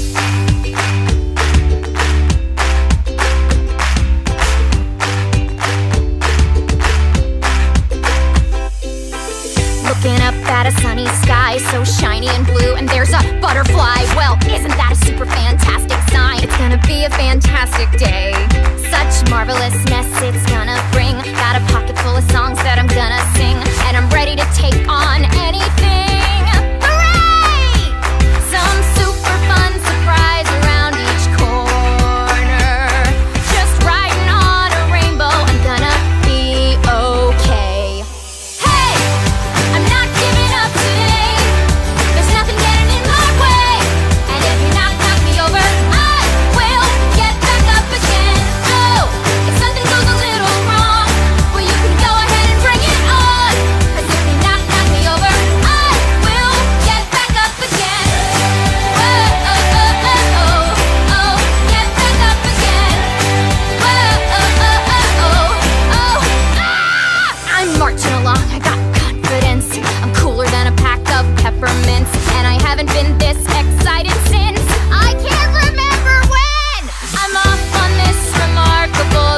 Looking up at a sunny sky so shiny and blue, and there's a butterfly. Well, isn't that a super fantastic sign? It's gonna be a fantastic day. Such marvelousness it's gonna bring. Got a pocket full of songs that I'm gonna sing, and I'm ready to take on anything. Hooray! Some super fun surprise around each corner. Just riding on a rainbow, I'm gonna be okay. Hey! I'm not giving up today. There's nothing getting in my way. And if you knock me over, I will get back up again. Oh, if something goes a little wrong, well, you can go ahead and bring it on. 'Cause if you knock me over, I will get back up again. Whoa, oh, oh, oh, oh, oh, get back up again. Whoa, oh, oh, oh, oh, oh, ah! I'm marching along, I got confidence. I'm cooler than a pack of peppermints, and I haven't been this excited since I can't remember when. I'm off on this remarkable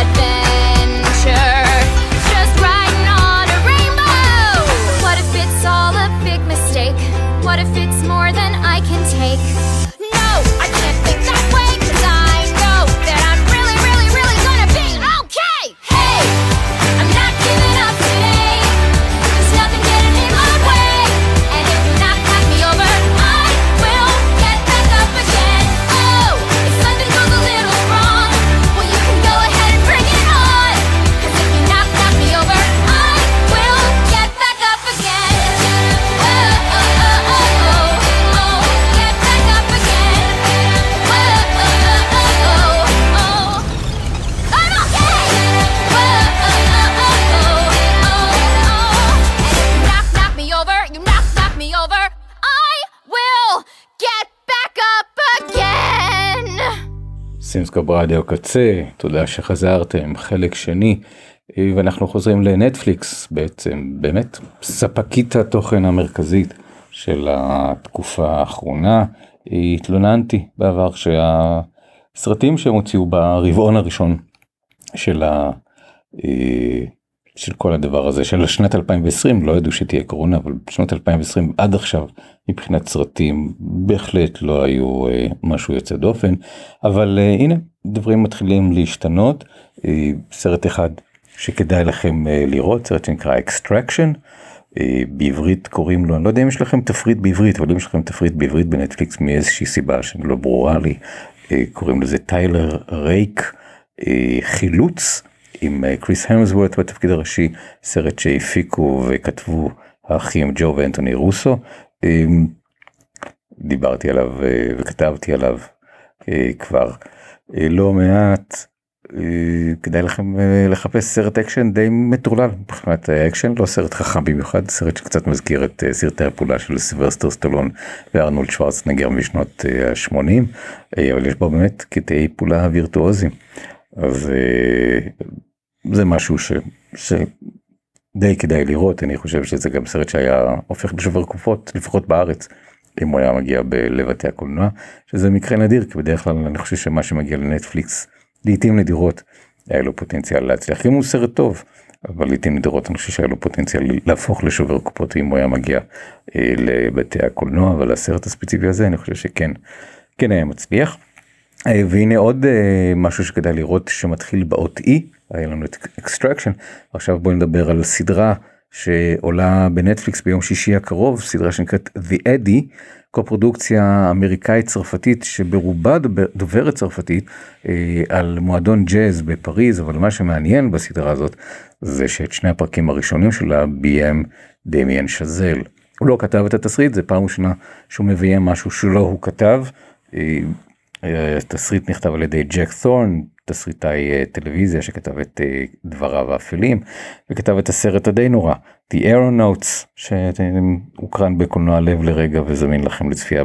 adventure, just riding on a rainbow. What if it's all a big mistake? What if it's more than I can take? No, I can't think that way, 'cause I know that I'm really, really, really gonna be okay. Hey, I'm not giving up today. There's nothing getting in my way. And if you knock me over, I will get back up again. Oh, if something goes a little wrong, well, you can go ahead and bring it on. 'Cause if you knock me over, I will get back up again. Oh, oh, oh, oh, oh, oh, get back up again. Oh, oh, oh, oh, oh, oh, I'm okay. Oh, oh, oh, oh, oh, oh, and if you knock me over, you knock me over, I will get back up again. סימסקופ רדיו קצה, תודה שחזרתם, חלק שני, ואנחנו חוזרים לנטפליקס בעצם, באמת ספקית התוכן המרכזית של התקופה האחרונה. התלוננתי בעבר שהסרטים שהם הוציאו ברבעון הראשון של כל הדבר הזה, של שנת 2020, לא ידעו שתהיה קורונה, אבל בשנת 2020 עד עכשיו, מבחינת סרטים, בהחלט לא היו משהו יוצא דופן, אבל הנה, דברים מתחילים להשתנות. סרט אחד שכדאי לכם לראות, סרט שנקרא Extraction, בעברית קוראים לו, אני לא יודע אם יש לכם תפריט בעברית, אבל אם יש לכם תפריט בעברית בנטפליקס מאיזושהי סיבה שלא ברורה לי, קוראים לזה טיילר רייק, חילוץ, עם קריס המסוורת' בתפקיד הראשי, סרט שהפיקו וכתבו האחים ג'ו ואנטוני רוסו. דיברתי עליו וכתבתי עליו כבר לא מעט. כדאי לכם לחפש סרט אקשן די מטורלל מבחינת אקשן, לא סרט חכם במיוחד, סרט שקצת מזכיר את סרטי הפעולה של סילבסטר סטלון וארנולד שוורצנגר משנות ה-80, אבל יש בו באמת קטעי פעולה וירטואוזיים. אז זה משהו שדי כדאי לראות. אני חושב שזה גם סרט שהיה הופך לשובר קופות, לפחות בארץ, אם הוא היה מגיע בלבתי הקולנוע, שזה מקרה נדיר, כי בדרך כלל אני חושב שמה שמגיע לנטפליקס, לעתים נדירות, היה לו פוטנציאל להצליח. אם הוא סרט טוב, אבל לעתים נדירות, אני חושב שהיה לו פוטנציאל להפוך לשובר קופות, אם הוא היה מגיע לבתי הקולנוע, אבל הסרט הספציפי הזה, אני חושב שכן היה מצליח. והנה עוד משהו שכדאי לראות שמתחיל באות E, היה לנו את Extraction. עכשיו בואו נדבר על סדרה שעולה בנטפליקס ביום שישי הקרוב, סדרה שנקראת The Eddie, קופרודוקציה אמריקאית צרפתית שברובה דוברת צרפתית, על מועדון ג'אז בפריז, אבל מה שמעניין בסדרה הזאת זה שאת שני הפרקים הראשונים שלה ביים דמיאן שזל. הוא לא כתב את התסריט, זה פעם ראשונה שהוא מביים משהו שלא הוא כתב. התסריט נכתב על ידי ג'ק תורן, תסריטאי טלוויזיה שכתב את דבריו האפלים, וכתב את הסרט הדי נורא, The Aeronauts, שהוקרן בקולנוע לב לרגע וזמין לכם לצפייה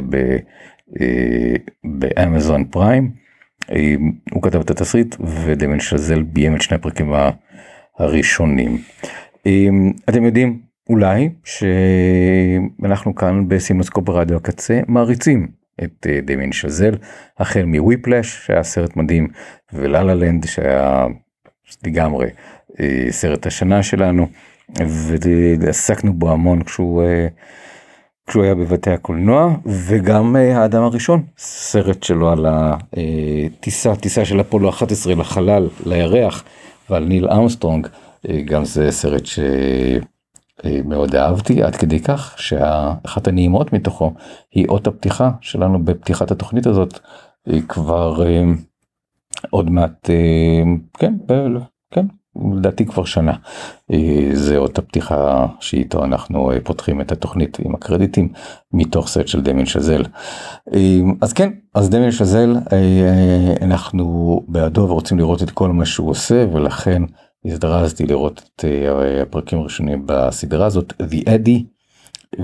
באמזון פריים. הוא כתב את התסריט, ודמיאן שזל ביים את שני הפרקים הראשונים. אתם יודעים אולי שאנחנו כאן בסימנוסקופ ברדיו הקצה מעריצים את דמיאן שזל, החל מוויפלש שהיה סרט מדהים, וללה לנד שהיה לגמרי סרט השנה שלנו, ועסקנו בו המון כשהוא היה בבתי הקולנוע, וגם האדם הראשון, סרט שלו על הטיסה של אפולו 11 לחלל, לירח, ועל ניל ארמסטרונג, גם זה סרט שמאוד אהבתי, עד כדי כך שאחת הנעימות מתוכו היא אות הפתיחה שלנו בפתיחת התוכנית הזאת, כבר עוד מעט, כן, לדעתי כבר שנה, זה אות הפתיחה שאיתו אנחנו פותחים את התוכנית עם הקרדיטים מתוך סט של דמיאן שזל. אז כן, אז דמיאן שזל, אנחנו בעדו ורוצים לראות את כל מה שהוא עושה, ולכן הזדרזתי לראות את הפרקים הראשונים בסדרה הזאת, The Eddie,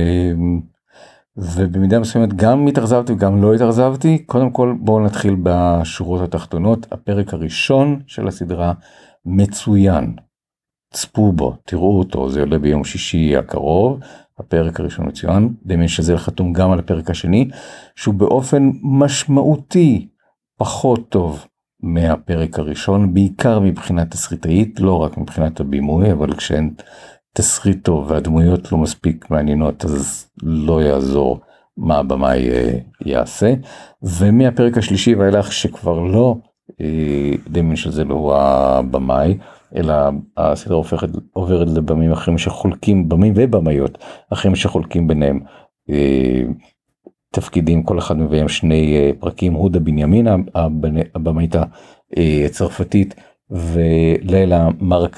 ובמידה מסוימת גם התאכזבתי וגם לא התאכזבתי. קודם כל בואו נתחיל בשורות התחתונות. הפרק הראשון של הסדרה מצוין, צפו בו, תראו אותו, זה עולה ביום שישי הקרוב, הפרק הראשון מצוין. דמיאן שזל חתום גם על הפרק השני, שהוא באופן משמעותי פחות טוב מהפרק הראשון, בעיקר מבחינת תסריטאית, לא רק מבחינת הבימוי, אבל כשאין תסריט טוב והדמויות לא מספיק מעניינות, אז לא יעזור מה הבמאי יעשה. ומהפרק השלישי ואילך שכבר לא דמיאן שזל הוא הבמאי, אלא הסדרה עוברת לבמים אחרים שחולקים, במים ובמאיות אחרים שחולקים ביניהם תפקידים, כל אחד מביים שני פרקים, הודה בנימין הבמאית הצרפתית, ולילה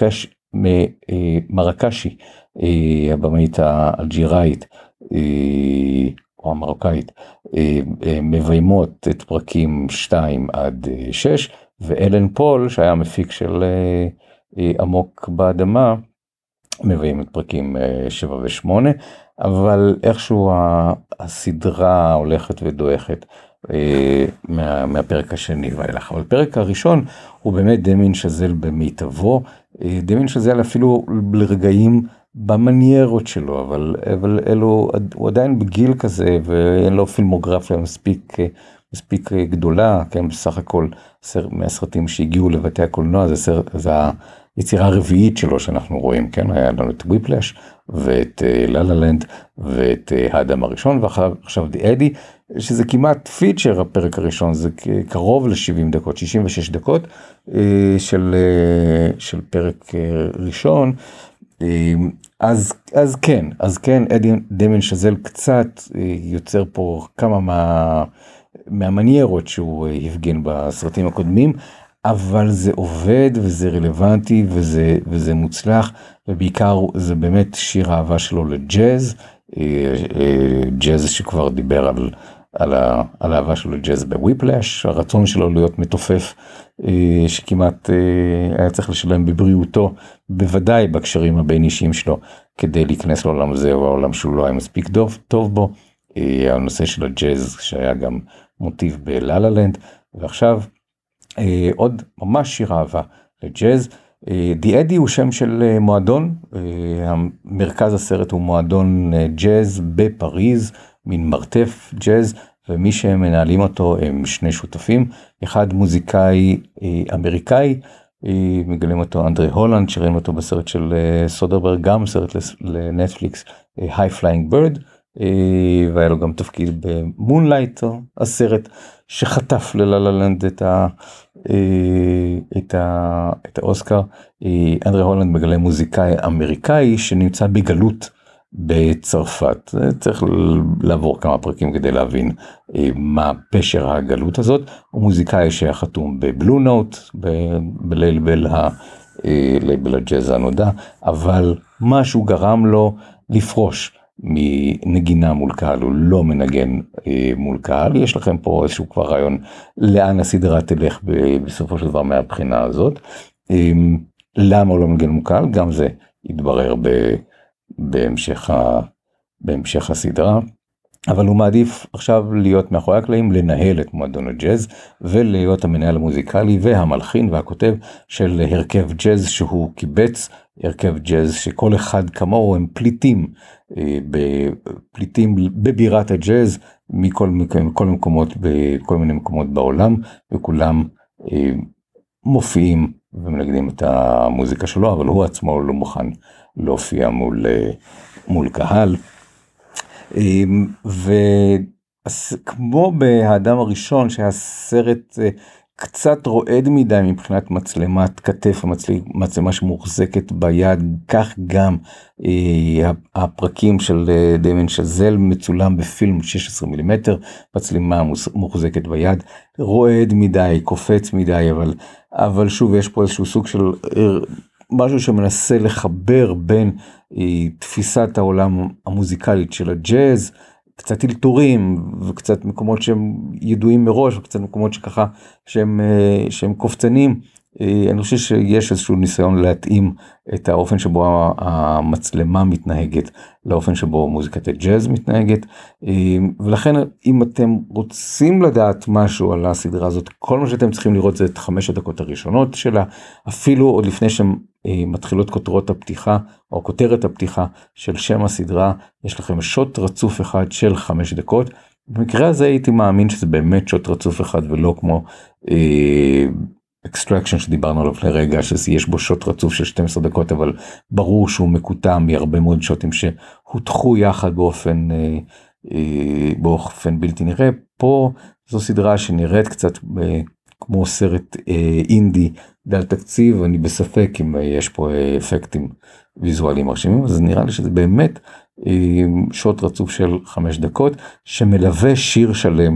מרקשי הבמאית האלג'יראית או המרוקאית, מביימות את פרקים 2 עד 6, ואלן פול שהיה מפיק של עמוק באדמה מביים את פרקים 7 ו8, אבל איכשהו הסדרה הולכת ודועכת מהפרק השני ואילך. אבל הפרק הראשון הוא באמת דמיאן שזל במיטבו, דמיאן שזל אפילו לרגעים במניירות שלו, אבל הוא עדיין בגיל כזה ואין לו פילמוגרפיה מספיק גדולה, כן, בסך הכל מהסרטים שהגיעו לבתי הקולנוע, זה היצירה הרביעית שלו שאנחנו רואים, כן, היה לנו את וויפלש ואת ללה לנד ואת האדם הראשון, ועכשיו The Eddie, שזה כמעט פיצ'ר הפרק הראשון, זה קרוב ל-70 דקות, 66 דקות של פרק ראשון. אז כן, דמיאן שזל קצת יוצר פה כמה מהמניירות שהוא הפגין בסרטים הקודמים, אבל זה עובד וזה רלוונטי וזה מוצלח, ובעיקר זה באמת שיר האהבה שלו לג'אז, ג'אז שכבר דיבר על האהבה שלו לג'אז בוויפלש, הרצון שלו להיות מתופף, שכמעט היה צריך לשלם בבריאותו, בוודאי בקשרים הבין אישיים שלו, כדי להיכנס לעולם הזה, או העולם שהוא לא היה מספיק טוב בו, הנושא של הג'אז שהיה גם מוטיב בללה לנד, ועכשיו עוד ממש שיר אהבה לג'אז. The Eddie הוא שם של מועדון, מרכז הסרט הוא מועדון ג'אז בפריז, מין מרתף ג'אז, ומי שהם מנהלים אותו הם שני שותפים, אחד מוזיקאי אמריקאי, מגלים אותו אנדרי הולנד, שראים אותו בסרט של סודרברג, גם סרט לנטפליקס, High Flying Bird, והיה לו גם תפקיד במונלייט, הסרט שחטף ללה לנד את האוסקר, אנדרי הולנד מגלה מוזיקאי אמריקאי שנמצא בגלות בצרפת. צריך לעבור כמה פרקים כדי להבין מה פשר הגלות הזאת. הוא מוזיקאי שהיה חתום בבלו נוט, בלייבל הג'אז הנודע, אבל משהו גרם לו לפרוש מנגינה מול קהל, הוא לא מנגן מול קהל. יש לכם פה איזשהו כבר רעיון לאן הסדרה תלך בסופו של דבר מהבחינה הזאת. למה הוא לא מנגן מול קהל? גם זה יתברר בהמשך הסדרה. אבל הוא מעדיף עכשיו להיות מאחורי הקלעים, לנהל את מועדון הג'אז, ולהיות המנהל המוזיקלי והמלחין והכותב של הרכב ג'אז שהוא קיבץ, הרכב ג'אז שכל אחד כמוהו הם פליטים בבירת הג'אז, מכל מקומות, בכל מיני מקומות בעולם, וכולם מופיעים ומנגנים את המוזיקה שלו, אבל הוא עצמו לא מוכן להופיע מול קהל. וכמו באדם הראשון שהסרט קצת רועד מדי מבחינת מצלמת כתף, מצלמה שמוחזקת ביד, כך גם הפרקים של דמיין שזל מצולם בפילם 16 מילימטר, מצלמה מוחזקת ביד, רועד מדי, קופץ מדי, אבל שוב יש פה איזשהו סוג של משהו שמנסה לחבר בין תפיסת העולם המוזיקלית של הג'אז, קצת אלתורים וקצת מקומות שהם ידועים מראש, וקצת מקומות שככה שהם קופצנים. אני חושב שיש איזשהו ניסיון להתאים את האופן שבו המצלמה מתנהגת לאופן שבו מוזיקת הג'אז מתנהגת, ולכן אם אתם רוצים לדעת משהו על הסדרה הזאת, כל מה שאתם צריכים לראות זה את 5 הדקות הראשונות שלה, אפילו עוד לפני שהן מתחילות כותרות הפתיחה או כותרת הפתיחה של שם הסדרה, יש לכם שוט רצוף אחד של 5 דקות. במקרה הזה הייתי מאמין שזה באמת שוט רצוף אחד ולא כמו Extraction שדיברנו עליו לרגע, שיש בו שוט רצוף של 12 דקות, אבל ברור שהוא מקוטע מהרבה מאוד שוטים שהותחו יחד באופן בלתי נראה. פה זו סדרה שנראית קצת כמו סרט אינדי דל תקציב, אני בספק אם יש פה אפקטים ויזואליים מרשימים, אז נראה לי שזה באמת שוט רצוף של 5 דקות, שמלווה שיר שלם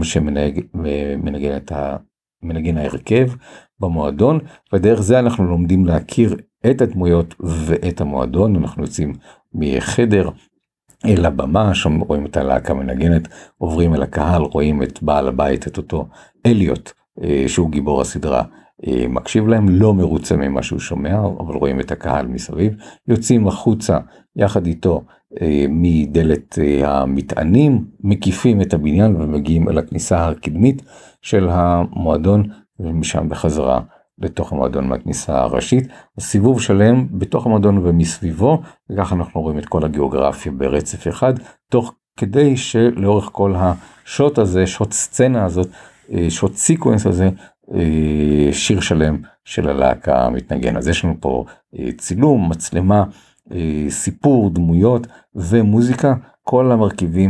שמנגן ההרכב במועדון, ודרך זה אנחנו לומדים להכיר את הדמויות ואת המועדון. אנחנו יוצאים מחדר אל הבמה, שם רואים את הלהקה מנגנת, עוברים אל הקהל, רואים את בעל הבית, את אותו אליוט, שהוא גיבור הסדרה, מקשיב להם, לא מרוצה ממה שהוא שומע, אבל רואים את הקהל מסביב, יוצאים החוצה יחד איתו מדלת המטענים, מקיפים את הבניין ומגיעים אל הכניסה הקדמית של המועדון, ומשם בחזרה לתוך המועדון מהכניסה הראשית. הסיבוב שלהם בתוך המועדון ומסביבו, וכך אנחנו רואים את כל הגיאוגרפיה ברצף אחד, תוך כדי שלאורך כל השוט הזה, שוט סצנה הזאת, שוט סיקוונס הזה, שיר שלם של הלהקה המתנגן. אז יש לנו פה צילום, מצלמה, סיפור, דמויות ומוזיקה, כל המרכיבים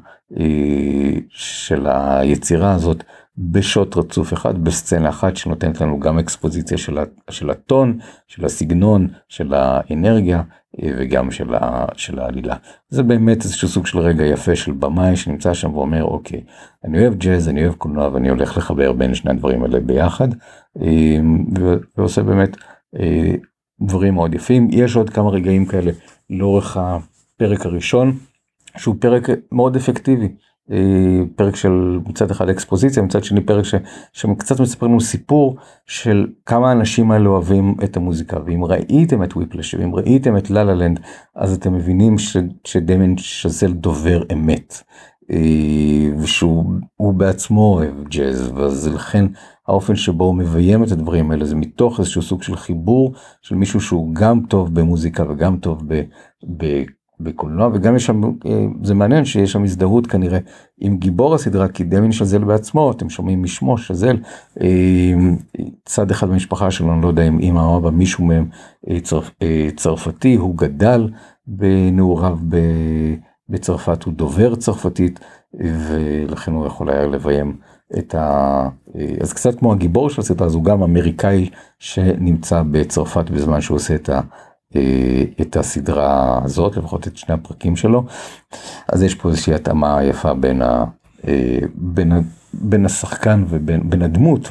של היצירה הזאת בשוט רצוף אחד, בסצנה אחת שנותנת לנו גם אקספוזיציה של הטון, של הסגנון, של האנרגיה וגם של העלילה. זה באמת איזשהו סוג של רגע יפה של במאי שנמצא שם ואומר, אוקיי, אני אוהב ג'אז, אני אוהב קולנוע ואני הולך לחבר בין שני הדברים האלה ביחד, ועושה באמת דברים מאוד יפים. יש עוד כמה רגעים כאלה לאורך הפרק הראשון, שהוא פרק מאוד אפקטיבי, פרק של מצד אחד אקספוזיציה, מצד שני פרק שקצת מספר לנו סיפור של כמה אנשים האלה אוהבים את המוזיקה, ואם ראיתם את וויפלש, ואם ראיתם את לה לה לנד, אז אתם מבינים שדמיין שזל דובר אמת, ושהוא בעצמו אוהב ג'אז, ואז לכן האופן שבו הוא מביים את הדברים האלה, זה מתוך איזשהו סוג של חיבור, של מישהו שהוא גם טוב במוזיקה, וגם טוב בקולנוע, וגם יש שם, זה מעניין שיש שם הזדהות כנראה עם גיבור הסדרה, כי דמיין שזל בעצמו, אתם שומעים משמו שזל, צד אחד במשפחה שלו, אני לא יודע אם אמא או אבא, מישהו מהם צרפתי, הוא גדל בנעוריו בצרפת, הוא דובר צרפתית, ולכן הוא יכול היה לביים אז קצת כמו הגיבור של הסדרה, אז הוא גם אמריקאי שנמצא בצרפת בזמן שהוא עושה את הסדרה הזאת, לפחות את שני הפרקים שלו. אז יש פה איזושהי התאמה יפה בין השחקן ובין הדמות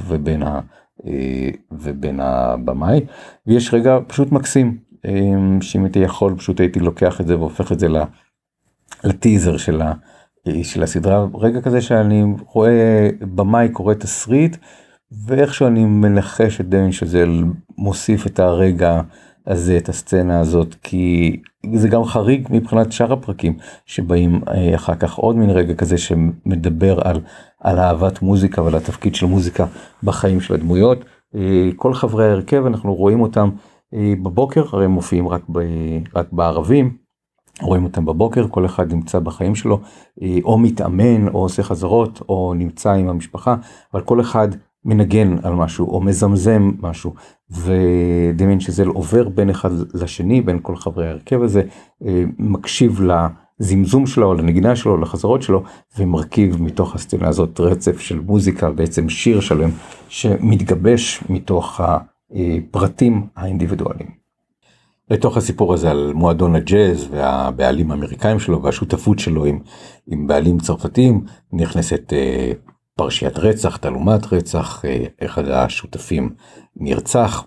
ובין הבמאי, ויש רגע פשוט מקסים, שאם הייתי יכול, פשוט הייתי לוקח את זה והופך את זה לטיזר של הסדרה, רגע כזה שאני רואה במאי קורא תסריט, ואיכשהו אני מנחש את דמיין שזל מוסיף את הרגע הזה, את הסצנה הזאת, כי זה גם חריג מבחינת שאר הפרקים, שבאים אחר כך עוד מין רגע כזה שמדבר על אהבת מוזיקה ועל התפקיד של מוזיקה בחיים של הדמויות. כל חברי ההרכב, אנחנו רואים אותם בבוקר, הרי הם מופיעים רק בערבים, רואים אותם בבוקר, כל אחד נמצא בחיים שלו, או מתאמן, או עושה חזרות, או נמצא עם המשפחה, אבל כל אחד מנגן על משהו, או מזמזם משהו, ודמיין שזל עובר בין אחד לשני, בין כל חברי ההרכב הזה, מקשיב לזמזום שלו, לנגינה שלו, לחזרות שלו, ומרכיב מתוך הסצנה הזאת רצף של מוזיקה, בעצם שיר שלם, שמתגבש מתוך הפרטים האינדיבידואליים. לתוך הסיפור הזה על מועדון הג'אז והבעלים האמריקאים שלו והשותפות שלו עם בעלים צרפתיים, נכנסת פרשיית רצח, תעלומת רצח, אחד השותפים נרצח,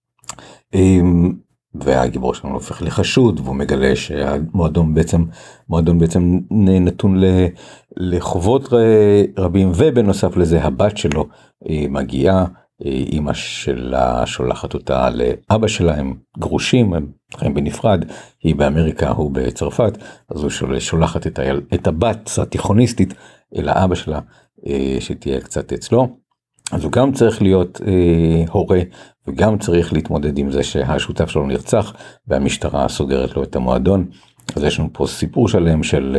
והגיבור שלנו הופך לחשוד, והוא מגלה שהמועדון בעצם נתון לחובות רבים, ובנוסף לזה הבת שלו מגיעה, אמא שלה שולחת אותה לאבא שלה, הם גרושים, הם חיים בנפרד, היא באמריקה, הוא בצרפת, אז הוא שולחת את הבת התיכוניסטית אל האבא שלה, שתהיה קצת אצלו. אז הוא גם צריך להיות הורה, וגם צריך להתמודד עם זה שהשותף שלו נרצח, והמשטרה סוגרת לו את המועדון. אז יש לנו פה סיפור שלם של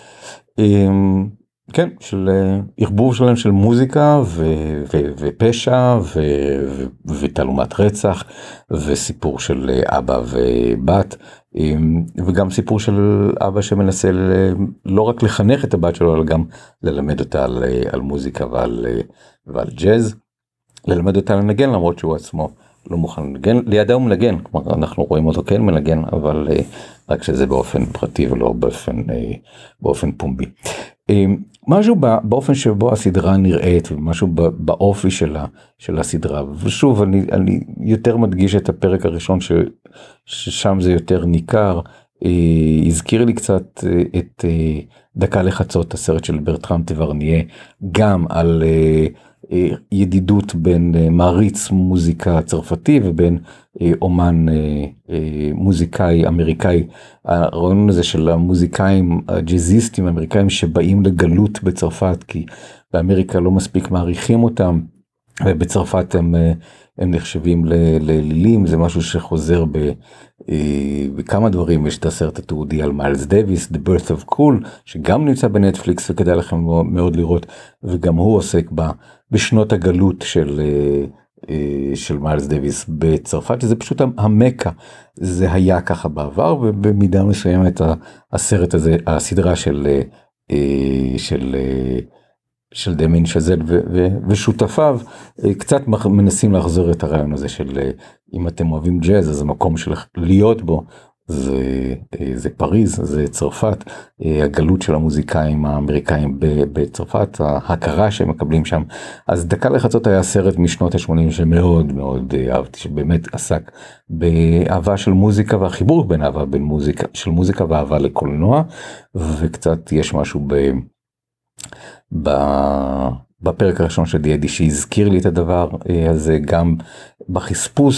ערבוב שלם של מוזיקה ופשע ותעלומת רצח, וסיפור של אבא ובת, וגם סיפור של אבא שמנסה לא רק לחנך את הבת שלו, אלא גם ללמד אותה על מוזיקה ועל ג'אז, ללמד אותה לנגן, למרות שהוא עצמו לא מוכן לנגן. לידה הוא מנגן, כלומר אנחנו רואים אותו כן מנגן, אבל רק שזה באופן פרטי ולא באופן פומבי. משהו באופן שבו הסדרה נראית, ומשהו באופי של הסדרה, ושוב אני יותר מדגיש את הפרק הראשון ששם זה יותר ניכר, הזכיר לי קצת את דקה לחצות, הסרט של ברטרם טברניה, גם על ידידות בין מעריץ מוזיקה צרפתי ובין אומן מוזיקאי אמריקאי. הרעיון הזה של המוזיקאים הג'אזיסטים האמריקאים שבאים לגלות בצרפת, כי באמריקה לא מספיק מעריכים אותם, ובצרפת הם נחשבים לאלילים. זה משהו שחוזר בכמה דברים. יש את הסרט התיעודי על מיילס דייוויס, The Birth of Cool, שגם נמצא בנטפליקס וכדאי לכם מאוד לראות, וגם הוא עוסק בשנות הגלות של מיילס דייוויס בצרפת, שזה פשוט המקה. זה היה ככה בעבר, ובמידה מסוימת הסרט הזה, הסדרה של דמיין שזל ושותפיו, קצת מנסים להחזור את הרעיון הזה של אם אתם אוהבים ג'אז, אז המקום של להיות בו זה פריז, זה צרפת, הגלות של המוזיקאים האמריקאים בצרפת, ההכרה שהם מקבלים שם. אז דקה לחצות היה סרט משנות ה-80 שמאוד מאוד אהבתי, שבאמת עסק באהבה של מוזיקה והחיבור בין אהבה של מוזיקה ואהבה לקולנוע, וקצת יש משהו בפרק הראשון של דיאדי שהזכיר לי את הדבר הזה, גם בחספוס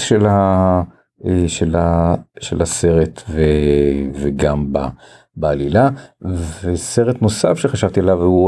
של הסרט וגם בעלילה. וסרט נוסף שחשבתי עליו הוא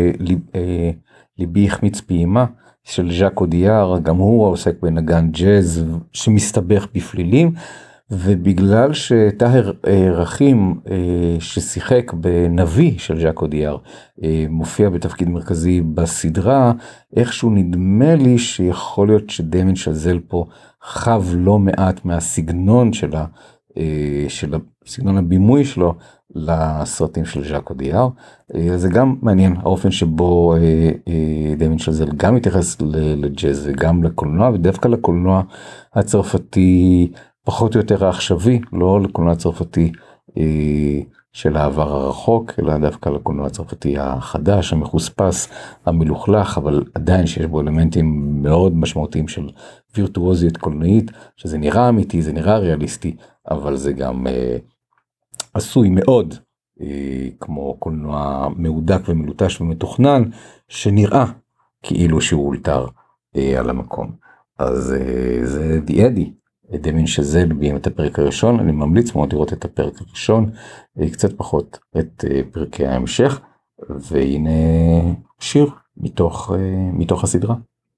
ליבי החמיץ פעימה של ז'אק אודיאר, גם הוא עוסק בנגן ג'אז שמסתבך בפלילים, ובגלל שטהר רחים ששיחק בנביא של ז'אק אודיאר מופיע בתפקיד מרכזי בסדרה, איכשהו נדמה לי שיכול להיות שדמיין שזל פה חב לא מעט מהסגנון של סגנון הבימוי שלו לסרטים של ז'אק אודיאר. זה גם מעניין האופן שבו דמיין שלזל גם מתייחס לג'אז וגם לקולנוע, ודווקא לקולנוע הצרפתי פחות או יותר העכשווי, לא לקולנוע הצרפתי של העבר הרחוק, אלא דווקא לקולנוע הצרפתי החדש, המחוספס, המלוכלך, אבל עדיין שיש בו אלמנטים מאוד משמעותיים של וירטואוזיות קולנועית, שזה נראה אמיתי, זה נראה ריאליסטי, אבל זה גם עשוי מאוד, כמו קולנוע מהודק ומלוטש ומתוכנן, שנראה כאילו שהוא אולתר על המקום. אז זה דיאדי. דמיין שלזל ביים את הפרק הראשון, אני ממליץ מאוד לראות את הפרק הראשון, קצת פחות את פרקי ההמשך, והנה שיר מתוך הסדרה.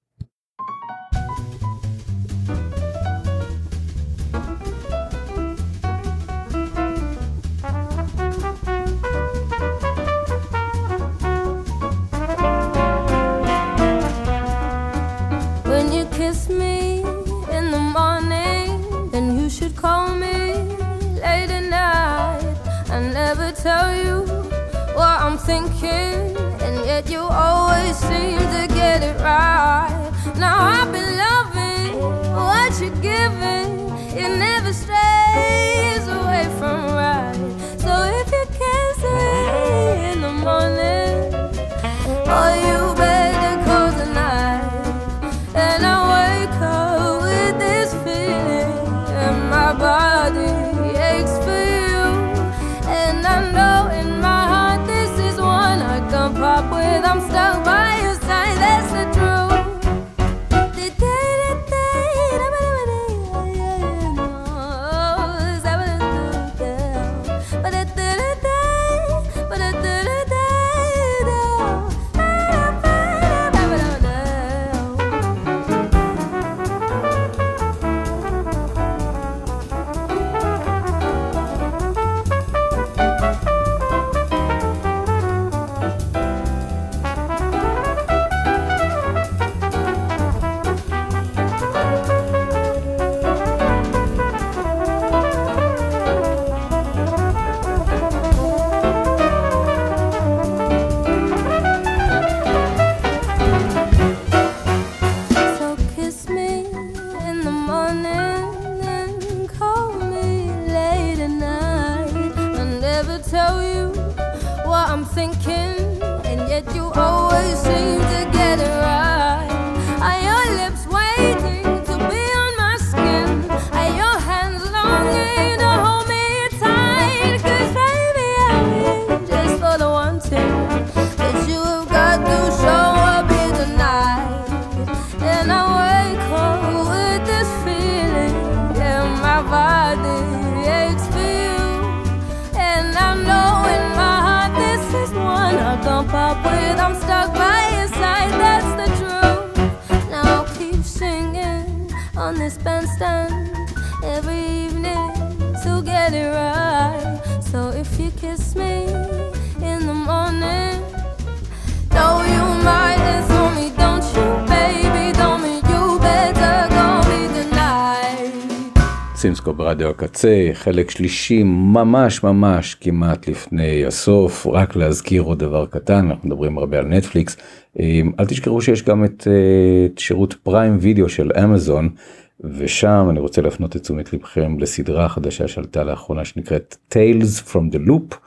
Tell you what I'm thinking, and yet you always seem to get it right. Now I've been loving what you're giving, it never stays away from right. So if you kiss me in the morning, or you better call tonight, and I wake up with this feeling, and my body aches for you. I know in my heart this is one I can pop with. I'm stuck by your side, that's the truth. סימסקו ברדיו הקצה, חלק שלישי ממש כמעט לפני הסוף. רק להזכיר עוד דבר קטן, אנחנו מדברים הרבה על נטפליקס, אל תשכחו שיש גם את שירות פריים וידאו של אמזון, ושם אני רוצה להפנות את תשומת לבכם לסדרה חדשה שעלתה לאחרונה שנקראת Tales from the Loop,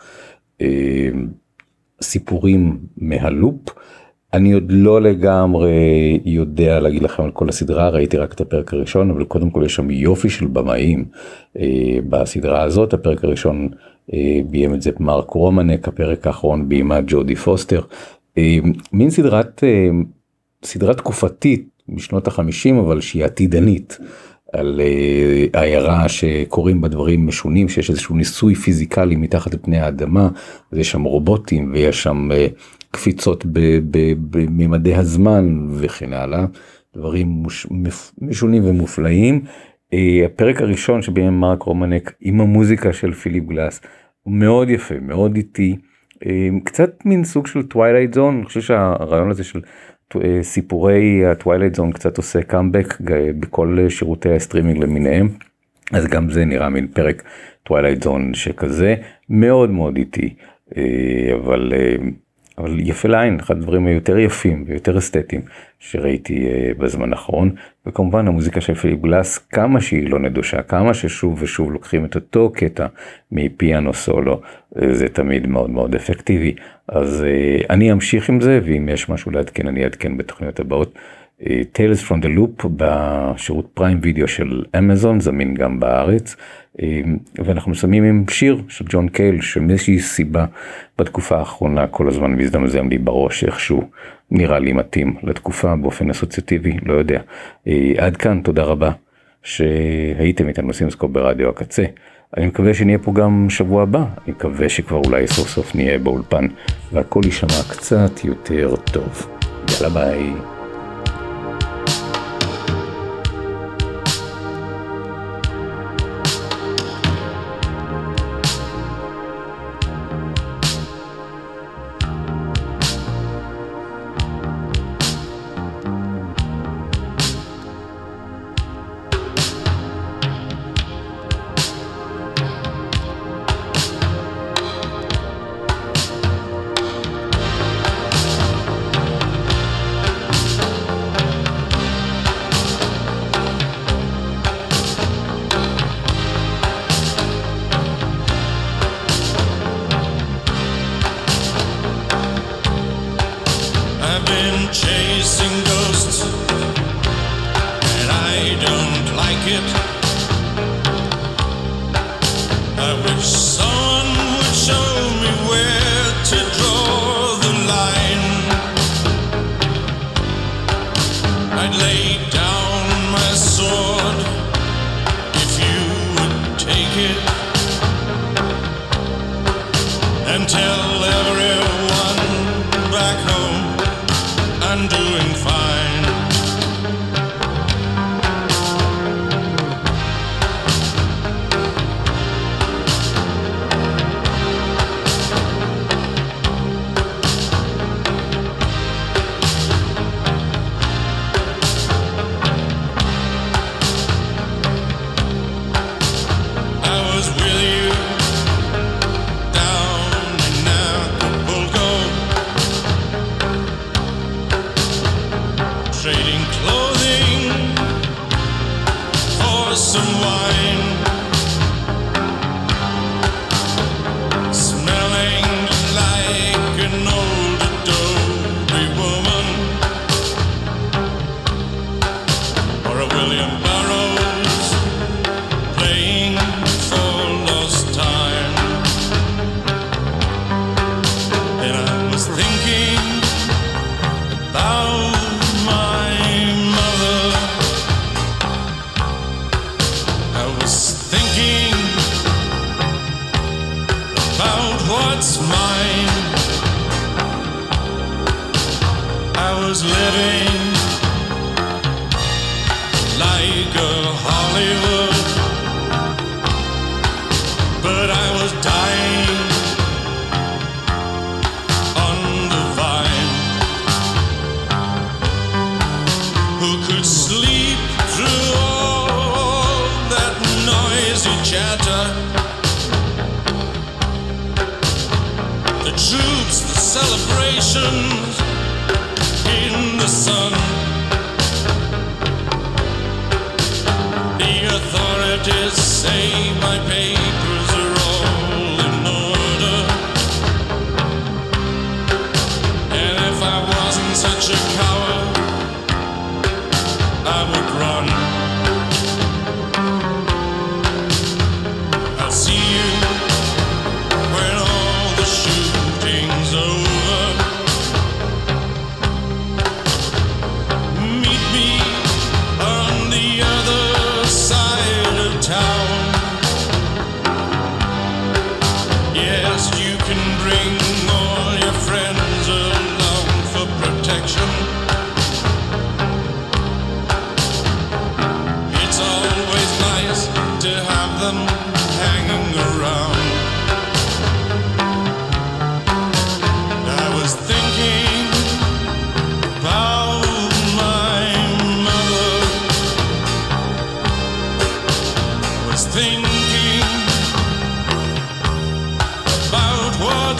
סיפורים מהלופ. אני עוד לא לגמרי יודע להגיד לכם על כל הסדרה, ראיתי רק את הפרק הראשון, אבל קודם כל יש שם יופי של במאים בסדרה הזאת. הפרק הראשון ביים את זה מרק רומנק, הפרק האחרון ביימה ג'ודי פוסטר, מין סדרה תקופתית משנות ה-50, אבל שהיא עתידנית, על העיירה שקוראים בה דברים משונים, שיש איזשהו ניסוי פיזיקלי מתחת לפני האדמה, ויש שם רובוטים, ויש שם קפיצות בממדי הזמן וכן הלאה, דברים משונים ומופלאים. הפרק הראשון שביים מרק רומנק עם המוזיקה של פיליפ גלאס, הוא מאוד יפה, מאוד איטי, קצת מין סוג של טווילייט זון. אני חושב שהרעיון הזה של סיפורי הטווילייט זון קצת עושה קאמבק בכל שירותי הסטרימינג למיניהם, אז גם זה נראה מין פרק טווילייט זון שכזה, מאוד מאוד איטי, אבל יפה לעין, אחד הדברים היותר יפים ויותר אסתטיים שראיתי בזמן האחרון, וכמובן המוזיקה של פיליפ גלאס, כמה שהיא לא נדושה, כמה ששוב ושוב לוקחים את אותו קטע מפיאנו סולו, זה תמיד מאוד מאוד אפקטיבי, אז אני אמשיך עם זה, ואם יש משהו לעדכן אני אעדכן בתוכניות הבאות. Tales from the Loop בשירות פריים וידאו של אמזון, זמין גם בארץ, ואנחנו מסיימים עם שיר של ג'ון קייל, שמאיזושהי סיבה בתקופה האחרונה כל הזמן מזדמזם לי בראש, איכשהו נראה לי מתאים לתקופה באופן אסוציאטיבי, לא יודע. עד כאן, תודה רבה שהייתם איתנו סימסקופ ברדיו הקצה. אני מקווה שנהיה פה גם שבוע הבא, אני מקווה שכבר אולי סוף סוף נהיה באולפן והכל יישמע קצת יותר טוב. יאללה ביי.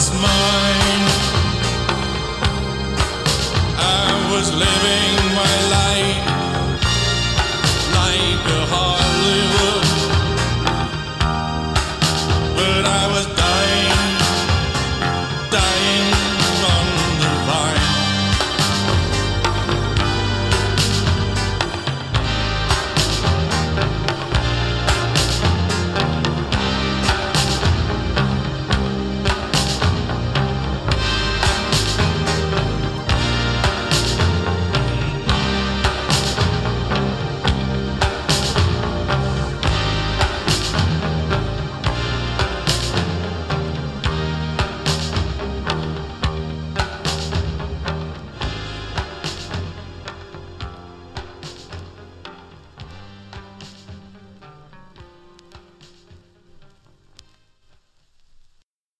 mine. I was living my life like a Hollywood, but I was